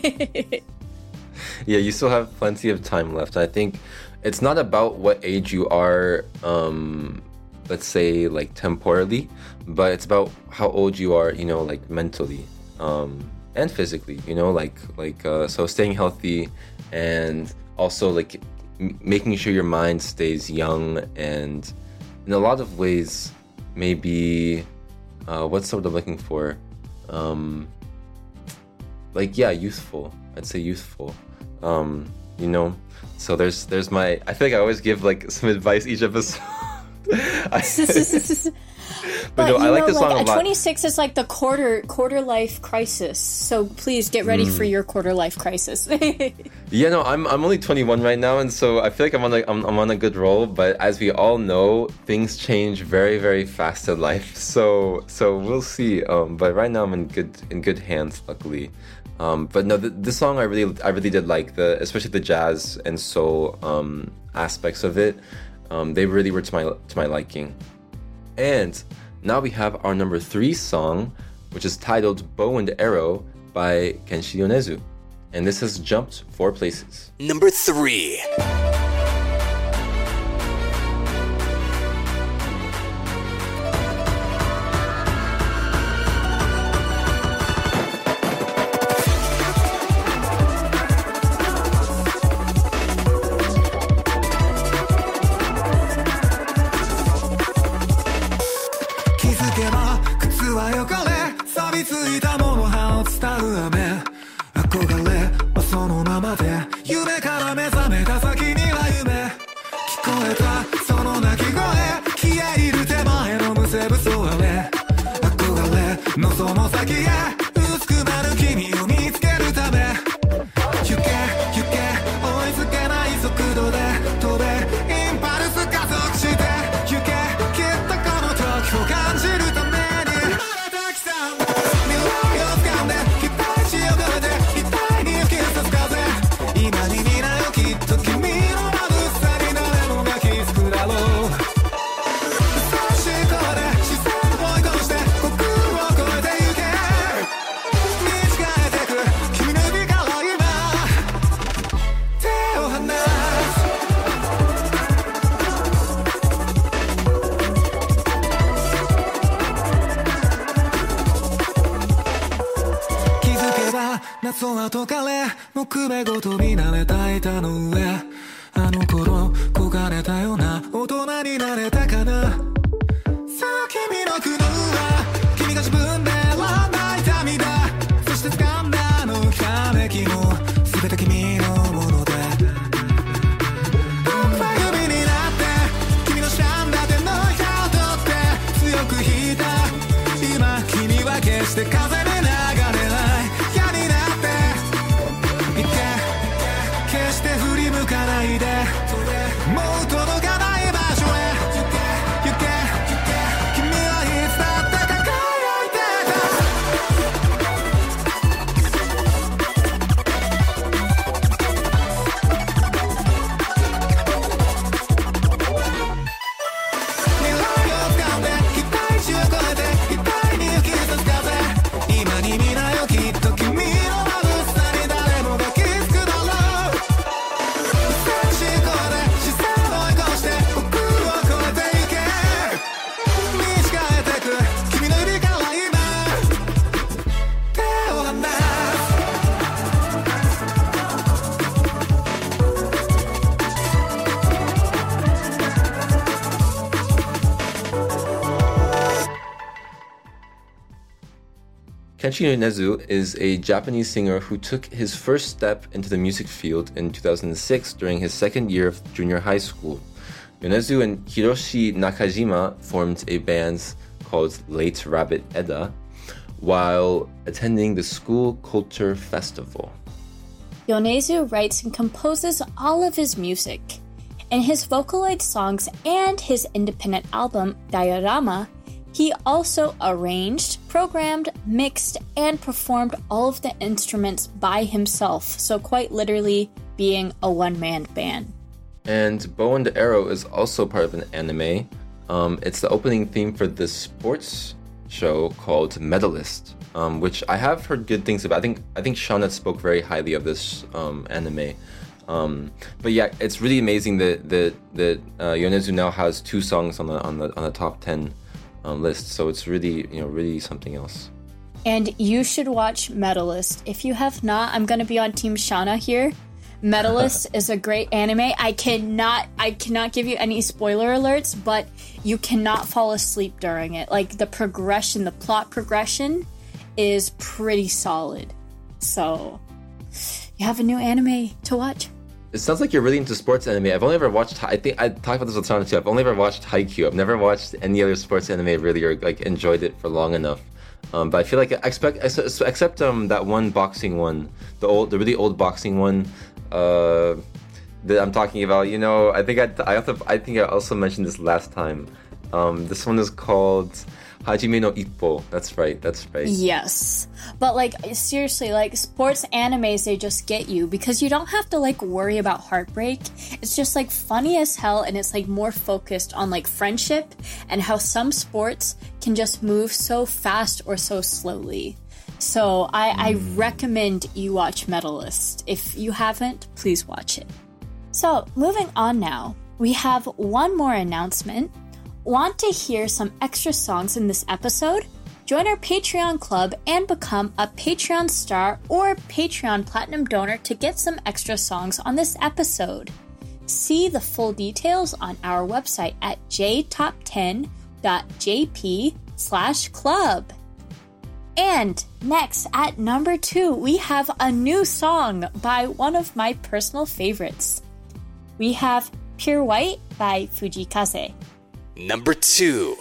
Speaker 3: Yeah, you still have plenty of time left. I think it's not about what age you are, um, let's say, like, temporally, but it's about how old you are, you know, like, mentally, um, and physically, you know, like, like, uh, so staying healthy and also, like, m- making sure your mind stays young and in a lot of ways, maybe, uh, what's the word I'm looking for? Um, like, yeah, youthful. I'd say youthful. Um, you know, so there's there's my. I feel like I always give like some advice each episode. I, but,
Speaker 4: But
Speaker 3: no,
Speaker 4: you
Speaker 3: I like
Speaker 4: know,
Speaker 3: this song
Speaker 4: like,
Speaker 3: a lot.
Speaker 4: twenty-six is like the quarter quarter life crisis. So please get ready
Speaker 3: Mm.
Speaker 4: for your quarter life crisis.
Speaker 3: Yeah, no, I'm I'm only twenty-one right now, and so I feel like I'm on a I'm, I'm on a good roll. But as we all know, things change very very fast in life. So so we'll see. Um, but right now I'm in good in good hands, luckily. Um, but no, th- this song I really I really did like the especially the jazz and soul um, aspects of it. Um, they really were to my to my liking. And now we have our number three song, which is titled Bow and Arrow by Kenshi Yonezu. And this has jumped four places.
Speaker 2: Number three.
Speaker 5: 気づけば靴は汚れ錆びついたもの葉を伝う雨憧れはそのままで夢から目覚めた先には夢聞こえたその鳴き声消え入る手前のむせぶそ雨憧れのその先へ薄くなる君を見つけるため行け行け追いつけない速度で飛べインパルス加速して行けきっとこの時を感じるためにたくさん未来を掴んで期待値を超えて額に吹き刺す風今に見なよきっと君のまぶしさに誰もが気づくだろう優しい声で視線を追い越して虚空を越えてゆけ見違えてく君の指から今手を離す気づけば夏は解かれ木目ごと見慣れた板の上あの頃焦がれたような大人になれたかなさあ君の苦悩は君が自分で選んだ痛みだそして掴んだあのひらめきも全て君のもので僕は指になって君のしゃんだ手のひらを取って強く引いた今君は決して風に流れない矢になって行け決して振り向かないでもう届かない場所へ行け行け君はいつだって輝いて未来を掴んで期待値を超えて額に吹き刺す風今に見なよきっと君の眩しさに誰もが気づくだろう優しい声で視線を追い越して虚空を越えてゆけ見違えてく君の指から今手を離す
Speaker 3: Kenshi Yonezu is a Japanese singer who took his first step into the music field in two thousand six during his second year of junior high school. Yonezu and Hiroshi Nakajima formed a band called Late Rabbit Eda while attending the School Culture Festival.
Speaker 4: Yonezu writes and composes all of his music. In his vocalized songs and his independent album, Diorama, he also arranged, programmed, mixed, and performed all of the instruments by himself, so quite literally being a one-man band.
Speaker 3: And Bow and Arrow is also part of an anime. Um, it's the opening theme for this sports show called Medalist, um, which I have heard good things about. I think I think Shauna spoke very highly of this um, anime. Um, but yeah, it's really amazing that that that uh, Yonezu now has two songs on the on the on the top ten um, list. So it's really you know really something else.
Speaker 4: And you should watch Medalist. If you have not, I'm gonna be on Team Shauna here. Medalist is a great anime. I cannot I cannot give you any spoiler alerts, but you cannot fall asleep during it. Like the progression, the plot progression is pretty solid. So you have a new anime to watch.
Speaker 3: It sounds like you're really into sports anime. I've only ever watched, I think I talked about this with Shauna too. I've only ever watched Haikyuu. I've never watched any other sports anime really or like enjoyed it for long enough. Um, but I feel like I expect, except um, that one boxing one, the old, the really old boxing one uh, that I'm talking about. You know, I think I, I, also, I think I also mentioned this last time. Um, this one is called Hajime no Ippo. That's right. That's right.
Speaker 4: Yes. But like seriously, like sports animes, they just get you because you don't have to like worry about heartbreak. It's just like funny as hell, and it's like more focused on like friendship and how some sports can just move so fast or so slowly. So I, mm. I recommend you watch Medalist. If you haven't, please watch it. So moving on now, we have one more announcement. Want to hear some extra songs in this episode? Join our Patreon club and become a Patreon star or Patreon platinum donor to get some extra songs on this episode. See the full details on our website at j top ten dot j p slash club. And next, at number two, we have a new song by one of my personal favorites. We have Pure White by Fujikaze.
Speaker 2: Number two.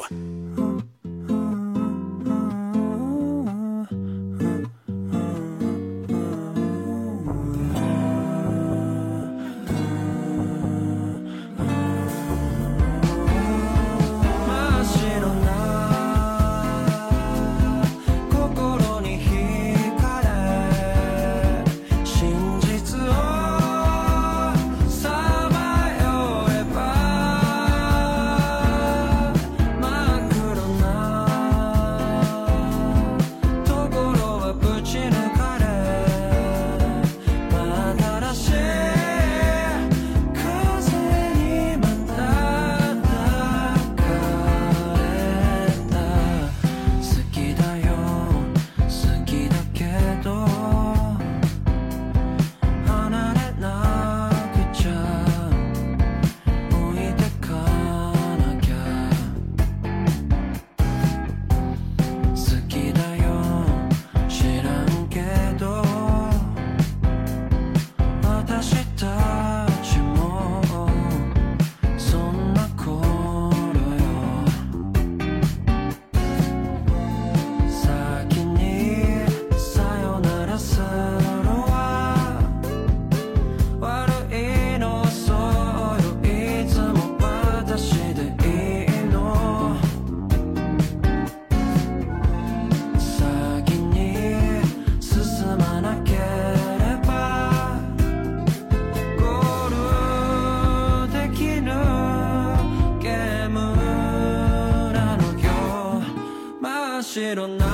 Speaker 7: 白な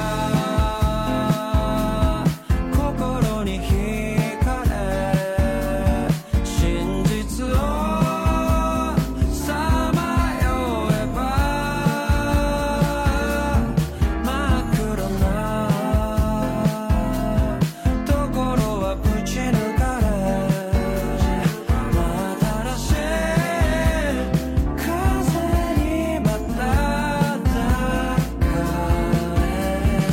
Speaker 7: 心に惹かれ真実をさまよえば真っ黒なところはぶち抜かれ新しい風にまた抱かれ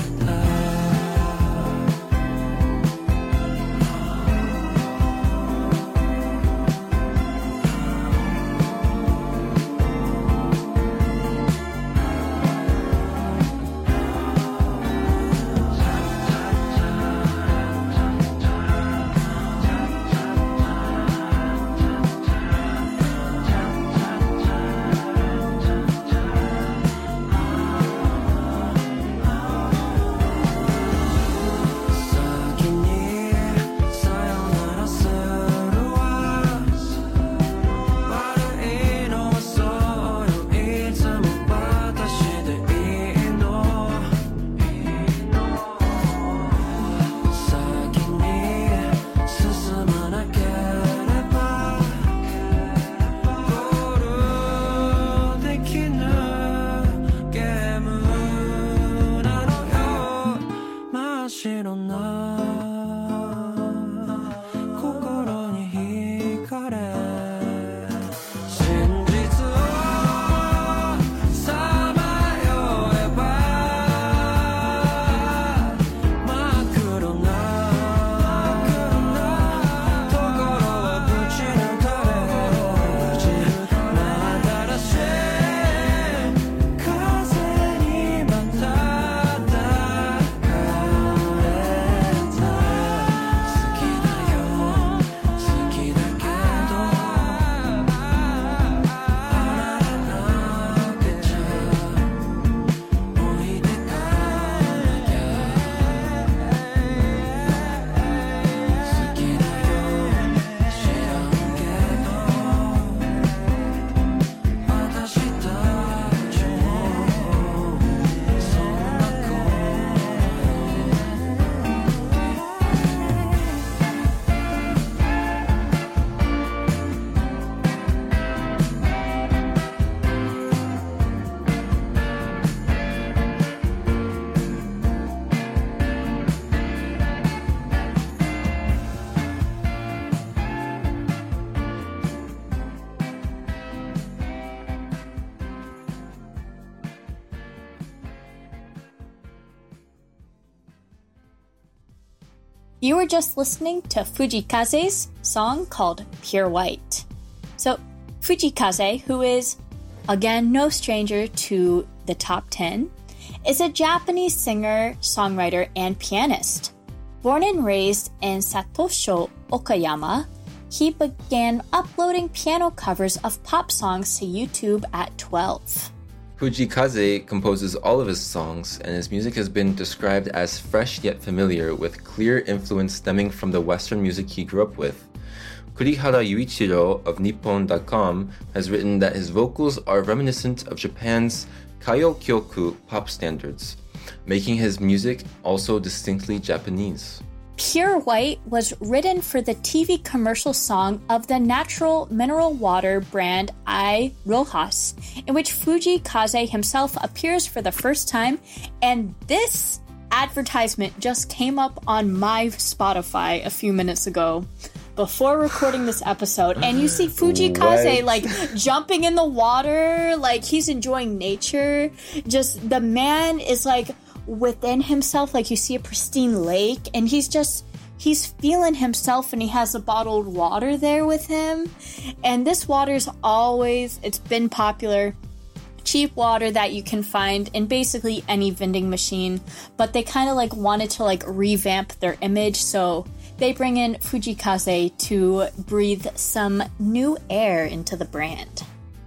Speaker 4: You were just listening to Fujikaze's song called Pure White. So, Fujikaze, who is, again, no stranger to the top ten, is a Japanese singer, songwriter, and pianist. Born and raised in Satosho, Okayama, he began uploading piano covers of pop songs to YouTube at twelve.
Speaker 3: Fujikaze composes all of his songs, and his music has been described as fresh yet familiar, with clear influence stemming from the Western music he grew up with. Kurihara Yuichiro of Nippon dot com has written that his vocals are reminiscent of Japan's Kaiyokyoku pop standards, making his music also distinctly Japanese.
Speaker 4: Pure White was written for the T V commercial song of the natural mineral water brand I Rojas, in which Fujikaze himself appears for the first time, and this advertisement just came up on my Spotify a few minutes ago before recording this episode, and you see Fujikaze like jumping in the water, like he's enjoying nature. Just the man is like within himself, like you see a pristine lake, and he's just he's feeling himself, and he has a bottled water there with him. And this water's always, it's been popular, cheap water that you can find in basically any vending machine, but they kind of like wanted to like revamp their image, so they bring in Fujikaze to breathe some new air into the brand.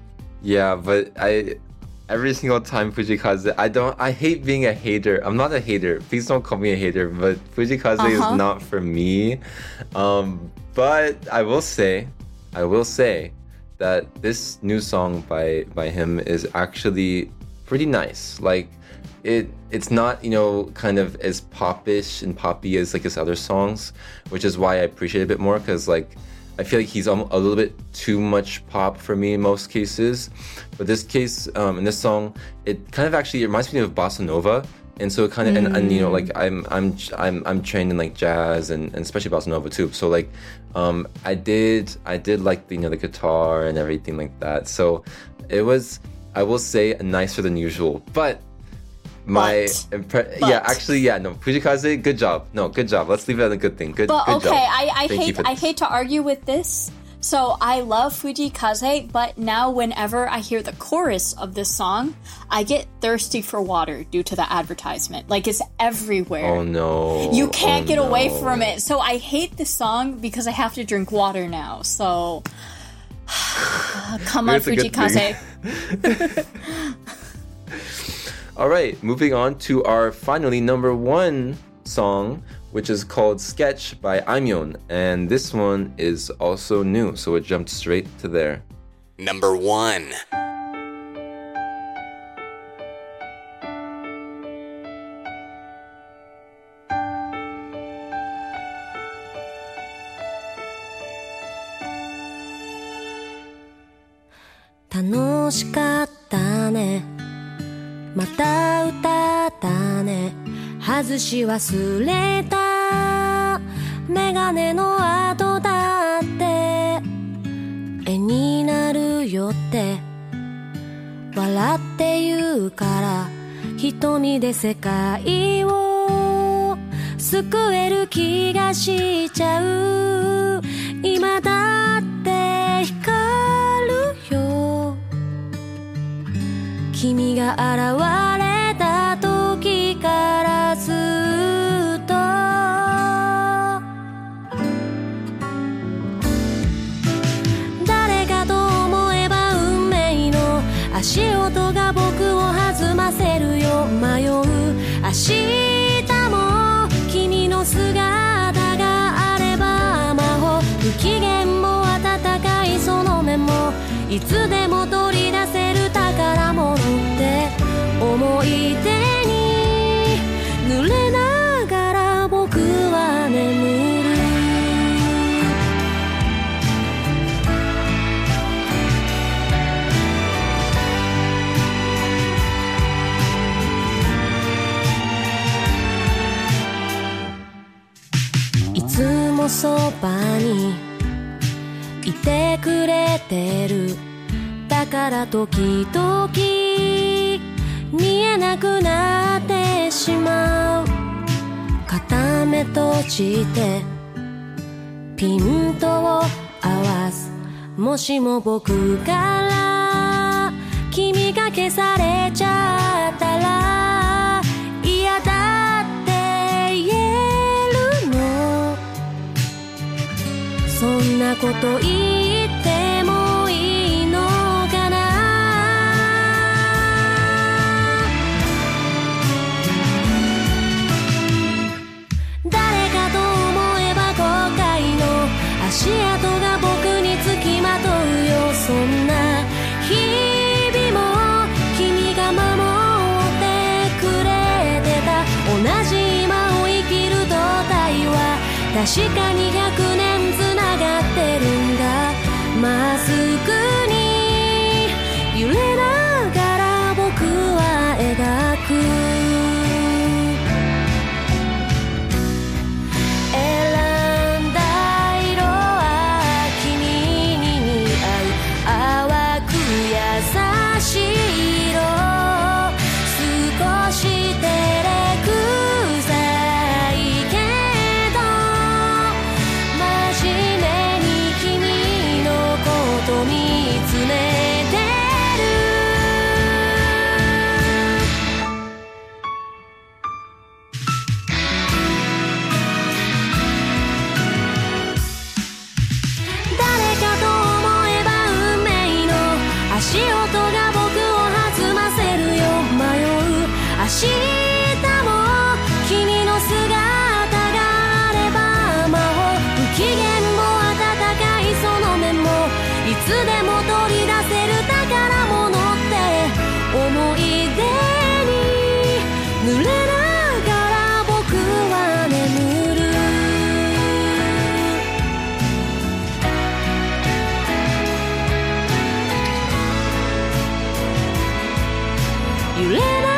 Speaker 3: Yeah, but I every single time Fujikaze, I don't, I hate being a hater. I'm not a hater. Please don't call me a hater, but Fujikaze uh-huh. is not for me. Um, but I will say, I will say that this new song by, by him is actually pretty nice. Like, it, it's not, you know, kind of as popish and poppy as like his other songs, which is why I appreciate it a bit more, because like, I feel like he's a little bit too much pop for me in most cases. But this case, um, in this song, it kind of actually it reminds me of bossa nova, and so it kind of mm. and, and you know like I'm I'm I'm I'm trained in like jazz and, and especially bossa nova too. So like, um, I did I did like the, you know the guitar and everything like that. So it was, I will say, nicer than usual, but. My
Speaker 4: but,
Speaker 3: impre-
Speaker 4: but.
Speaker 3: yeah, actually, yeah, no, Fujikaze, good job. No, good job. Let's leave it at a good thing. Good,
Speaker 4: but
Speaker 3: good
Speaker 4: okay,
Speaker 3: job.
Speaker 4: I, I
Speaker 3: Thank
Speaker 4: hate I hate to argue with this. So I love Fujikaze, but now whenever I hear the chorus of this song, I get thirsty for water due to the advertisement. Like, it's everywhere.
Speaker 3: Oh no.
Speaker 4: You can't
Speaker 3: oh,
Speaker 4: get
Speaker 3: no.
Speaker 4: away from it. So I hate this song because I have to drink water now. So come on, Fujikaze.
Speaker 3: All right, moving on to our finally number one song, which is called Sketch by Aimyon. And this one is also new, so it jumped straight to there.
Speaker 2: Number one.
Speaker 6: 楽しかったねまた歌ったね外し忘れたメガネの跡だって絵になるよって笑って言うから瞳で世界を救える気がしちゃう今だって光るよ君が現れた時からずっと誰かと思えば運命の足音が僕を弾ませるよ迷う明日も君の姿があれば魔法不機嫌も温かいその目もいつでも取り出せる宝物って思い出に濡れながら僕は眠るいつもそばにいてくれてるだから時々見えなくなってしまう固め目閉じてピントを合わすもしも僕から君が消されちゃったら嫌だって言えるのそんなこと言ってもいいのかな誰かと思えば後悔の足跡が僕につきまとうよそんな日々も君が守ってくれてた同じ今を生きる胴体は確かにひゃくねんつながってるんだまっすぐに揺れながら僕は描く明日も君の姿があれば魔法不機嫌も温かいその目もいつでも取り出せる宝物って思い出に濡れながら僕は眠る揺れな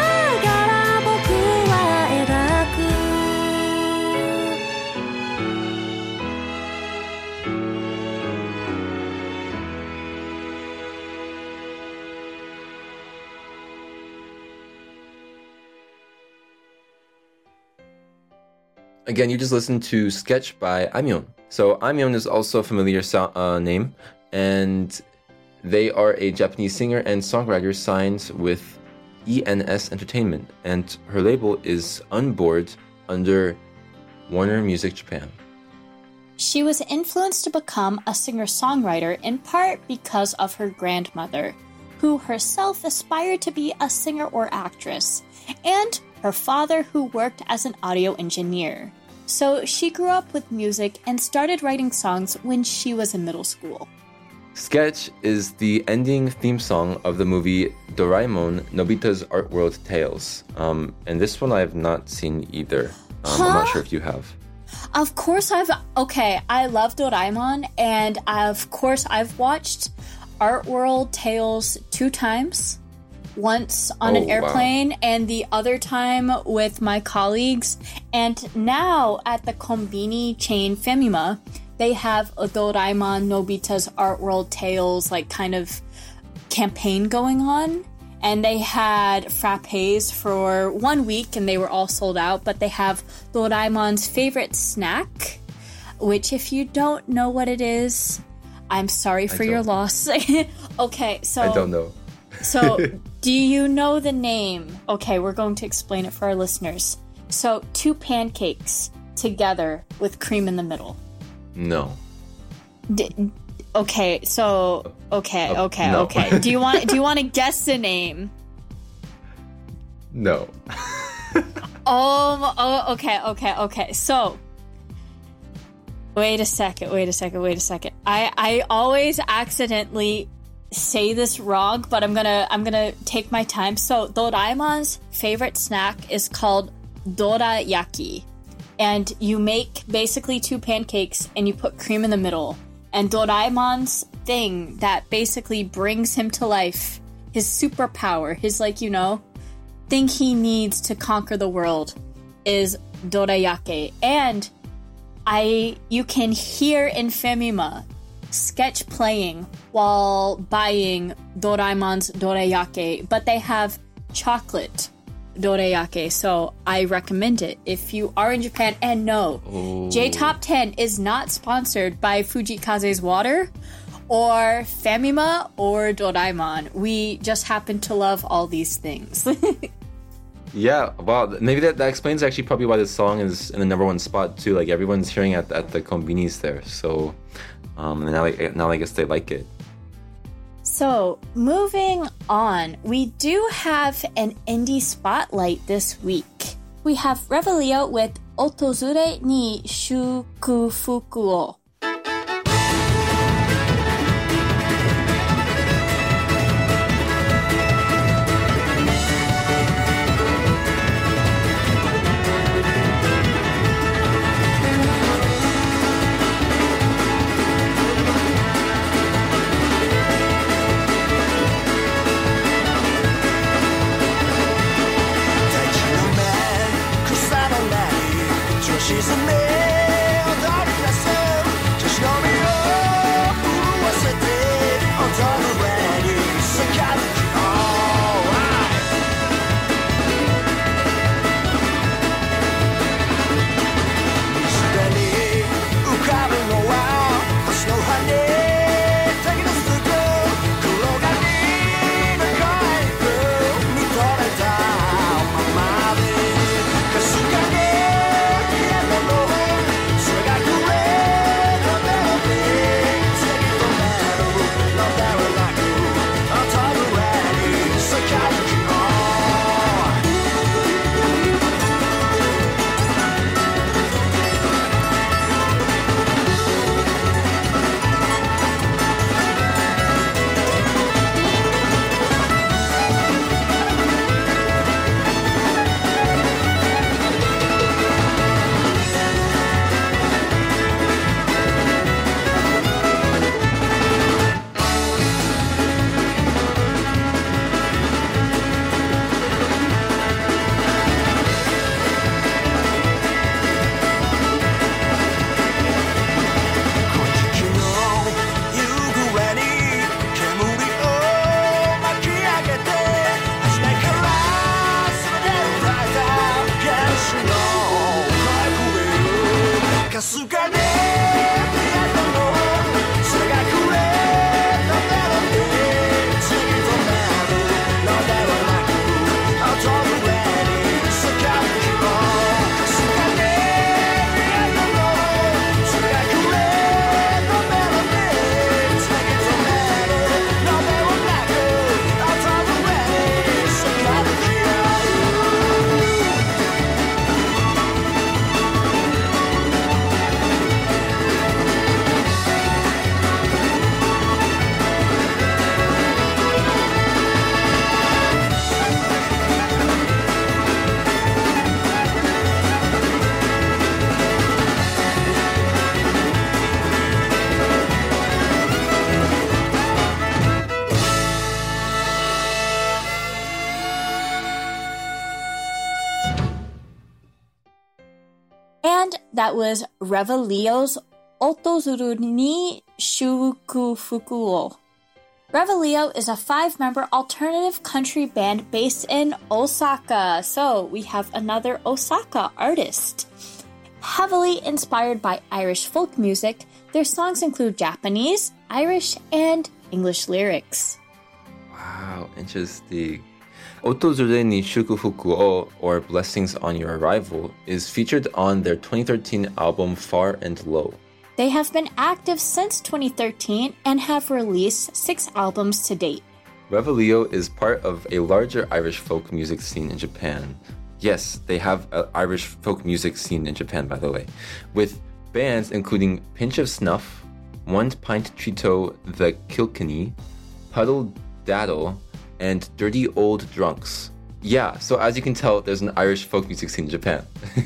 Speaker 3: Again, you just listened to Sketch by Aimyon. So Aimyon is also a familiar so- uh, name, and they are a Japanese singer and songwriter signed with E N S Entertainment, and her label is Unboard under Warner Music Japan.
Speaker 4: She was influenced to become a singer-songwriter in part because of her grandmother, who herself aspired to be a singer or actress, and her father who worked as an audio engineer. So she grew up with music and started writing songs when she was in middle school.
Speaker 3: Sketch is the ending theme song of the movie Doraemon Nobita's Art World Tales. Um, and this one I have not seen either. Um, huh? I'm not sure if you have.
Speaker 4: Of course I've... Okay, I love Doraemon, and of course I've watched Art World Tales two times. Once on oh, an airplane wow. and the other time with my colleagues. And now at the Konbini chain Femima, they have a Doraemon Nobita's Art World Tales like kind of campaign going on. And they had frappes for one week and they were all sold out. But they have Doraemon's favorite snack, which if you don't know what it is, I'm sorry for your loss. Okay, so...
Speaker 3: I don't know.
Speaker 4: So, do you know the name? Okay, we're going to explain it for our listeners. So, two pancakes together with cream in the middle.
Speaker 3: No.
Speaker 4: D- okay, so okay,
Speaker 3: oh,
Speaker 4: okay,
Speaker 3: no.
Speaker 4: okay. Do you want do you want to guess the name?
Speaker 3: No.
Speaker 4: oh, oh, okay, okay, okay. So, wait a second, wait a second, wait a second. I I always accidentally say this wrong, but I'm gonna I'm gonna take my time. So Doraemon's favorite snack is called dorayaki, and you make basically two pancakes and you put cream in the middle. And Doraemon's thing that basically brings him to life, his superpower, his like you know thing he needs to conquer the world, is dorayaki. And I you can hear in Femima Sketch playing while buying Doraemon's dorayaki, but they have chocolate dorayake, so I recommend it if you are in Japan. And no,
Speaker 3: Oh.
Speaker 4: J Top ten is not sponsored by Fujikaze's Water or Famima or Doraemon. We just happen to love all these things.
Speaker 3: Yeah, wow. Maybe that, that explains actually probably why this song is in the number one spot too. Like everyone's hearing at at the konbinis there. So um, and now I, now I guess they like it.
Speaker 4: So, moving on, we do have an indie spotlight this week. We have Revelio with Otozure ni Shukufuku o. That was Revelio's Otozuru ni Shukufuku o. Revelio is a five-member alternative country band based in Osaka. So we have another Osaka artist. Heavily inspired by Irish folk music, their songs include Japanese, Irish, and English lyrics.
Speaker 3: Wow, interesting. Otozure ni Shukufuku o, or Blessings on Your Arrival, is featured on their twenty thirteen album Far and Low.
Speaker 4: They have been active since twenty thirteen and have released six albums to date.
Speaker 3: Revelio is part of a larger Irish folk music scene in Japan. Yes, they have an Irish folk music scene in Japan, by the way, with bands including Pinch of Snuff, One Pint Trito the Kilkenny, Puddle Daddle, and Dirty Old Drunks. Yeah, so as you can tell, there's an Irish folk music scene in Japan.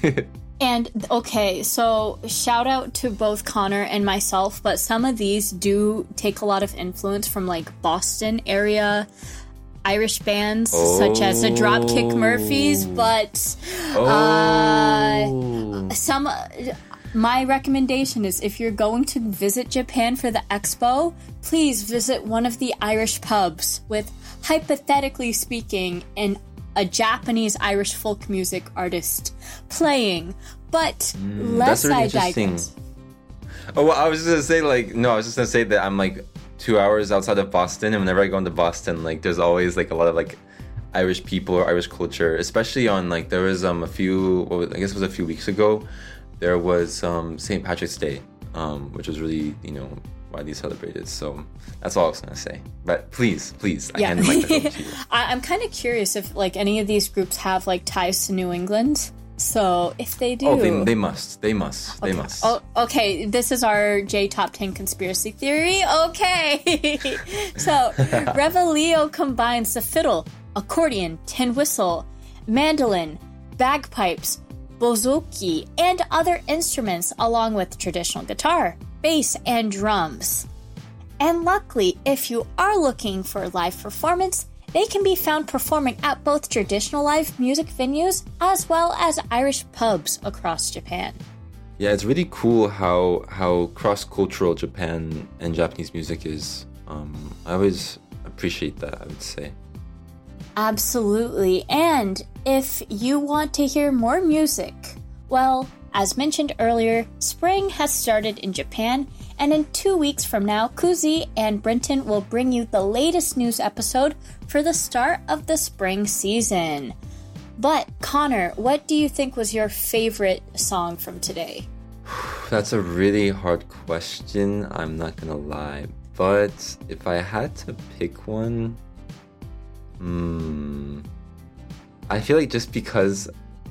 Speaker 4: And okay, so shout out to both Connor and myself, but some of these do take a lot of influence from like Boston area Irish bands,
Speaker 3: oh.
Speaker 4: such as the Dropkick Murphys, but
Speaker 3: oh.
Speaker 4: uh, some... My recommendation is if you're going to visit Japan for the expo, please visit one of the Irish pubs with, hypothetically speaking, an a Japanese Irish folk music artist playing. But
Speaker 3: Mm,
Speaker 4: lest
Speaker 3: that's really
Speaker 4: I
Speaker 3: interesting.
Speaker 4: digress.
Speaker 3: Oh, well, I was just gonna say like no, I was just gonna say that I'm like two hours outside of Boston, and whenever I go into Boston, like there's always like a lot of like Irish people or Irish culture, especially on like there was um a few, well, I guess it was a few weeks ago, there was um Saint Patrick's Day, um which was really you know widely celebrated. So that's all I was gonna say. But please, please, I
Speaker 4: Yeah.
Speaker 3: hand the mic over to you.
Speaker 4: I, I'm kind of curious if like any of these groups have like ties to New England. So if they do,
Speaker 3: Oh, they, they must, they must, they
Speaker 4: okay.
Speaker 3: must.
Speaker 4: Oh, okay. This is our J Top ten conspiracy theory. Okay. So Revelio combines the fiddle, accordion, tin whistle, mandolin, bagpipes, bouzouki, and other instruments, along with traditional guitar, bass, and drums. And luckily, if you are looking for a live performance, they can be found performing at both traditional live music venues as well as Irish pubs across Japan.
Speaker 3: Yeah, it's really cool how how cross-cultural Japan and Japanese music is. Um, I always appreciate that, I would say.
Speaker 4: Absolutely. And if you want to hear more music, well, as mentioned earlier, spring has started in Japan, and in two weeks from now, Kuzi and Brenton will bring you the latest news episode for the start of the spring season. But, Connor, what do you think was your favorite song from today?
Speaker 3: That's a really hard question, I'm not gonna lie. But if I had to pick one, hmm, I feel like just because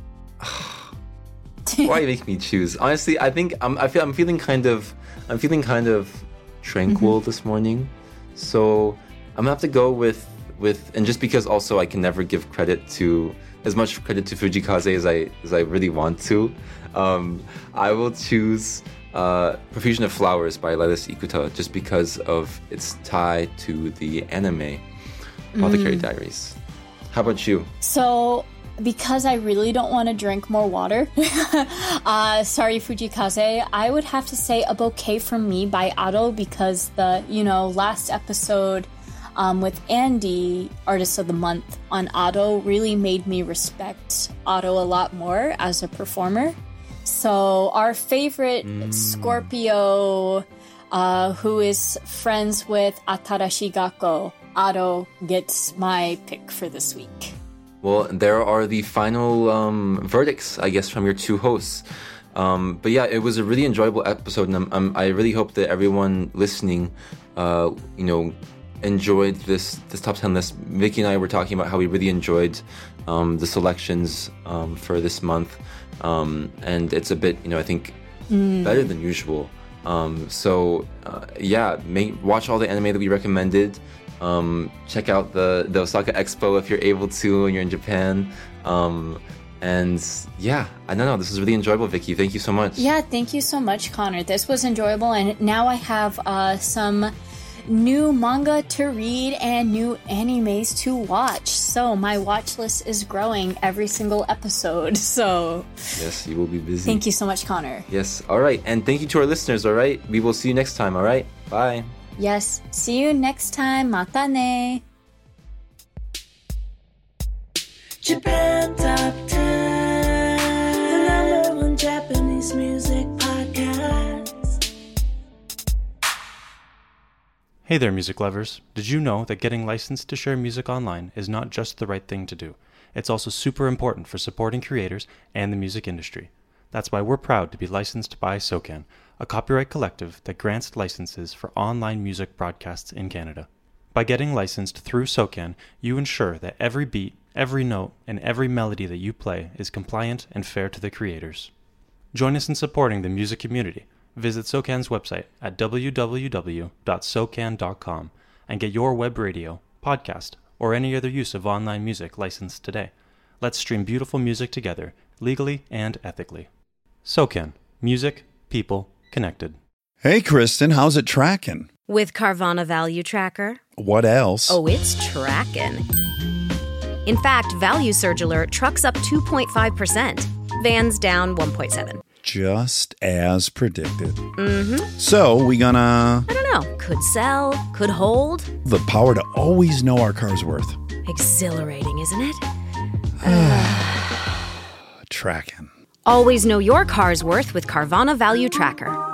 Speaker 3: why make me choose? Honestly, I think I'm I feel I'm feeling kind of I'm feeling kind of tranquil
Speaker 4: Mm-hmm.
Speaker 3: this morning. So I'm gonna have to go with with and just because also I can never give credit to as much credit to Fujikaze as I as I really want to. Um, I will choose uh, Profusion of Flowers by Lelis Ikuta just because of its tie to the anime Apothecary Diaries. How about you?
Speaker 4: So, because I really don't want to drink more water, uh, sorry Fujikaze, I would have to say A Bouquet from Me by Ado, because the, you know, last episode um, with Andy, Artist of the Month, on Ado really made me respect Ado a lot more as a performer. So our favorite Scorpio, uh, who is friends with Atarashi Gakko, Ado, gets my pick for this week.
Speaker 3: Well, there are the final um, verdicts, I guess, from your two hosts. Um, but yeah, it was a really enjoyable episode, and I'm, I'm, I really hope that everyone listening, uh, you know, enjoyed this this top ten list. Vicky and I were talking about how we really enjoyed um, the selections um, for this month, um, and it's a bit, you know, I think better than usual. Um, so uh, yeah, make, watch all the anime that we recommended. Um, check out the, the Osaka Expo if you're able to when you're in Japan. Um, and yeah, I don't know. This was really enjoyable, Vicky. Thank you so much.
Speaker 4: Yeah, thank you so much, Connor. This was enjoyable, and now I have uh, some new manga to read and new animes to watch. So my watch list is growing every single episode. So
Speaker 3: Yes, you will be busy.
Speaker 4: thank you so much, Connor.
Speaker 3: Yes. All right. And thank you to our listeners. All right. We will see you next time. All right. Bye.
Speaker 4: Yes, see you next time. Mata ne.
Speaker 7: Japan Top ten, the number one Japanese music podcast.
Speaker 10: Hey there, music lovers. Did you know that getting licensed to share music online is not just the right thing to do? It's also super important for supporting creators and the music industry. That's why we're proud to be licensed by SOCAN, a copyright collective that grants licenses for online music broadcasts in Canada. By getting licensed through SOCAN, you ensure that every beat, every note, and every melody that you play is compliant and fair to the creators. Join us in supporting the music community. Visit SOCAN's website at w w w dot socan dot com and get your web radio, podcast, or any other use of online music licensed today. Let's stream beautiful music together, legally and ethically. SOCAN. Music, people, connected.
Speaker 8: Hey, Kristen, how's it tracking?
Speaker 9: With Carvana Value Tracker.
Speaker 8: What else?
Speaker 9: Oh, it's tracking. In fact, Value Surge Alert trucks up two point five percent. Vans down one point seven.
Speaker 8: Just as predicted.
Speaker 9: Mm-hmm.
Speaker 8: So, we gonna...
Speaker 9: I don't know. Could sell, could hold.
Speaker 8: The power to always know our car's worth.
Speaker 9: Exhilarating, isn't it?
Speaker 8: Tracking.
Speaker 9: Always know your car's worth with Carvana Value Tracker.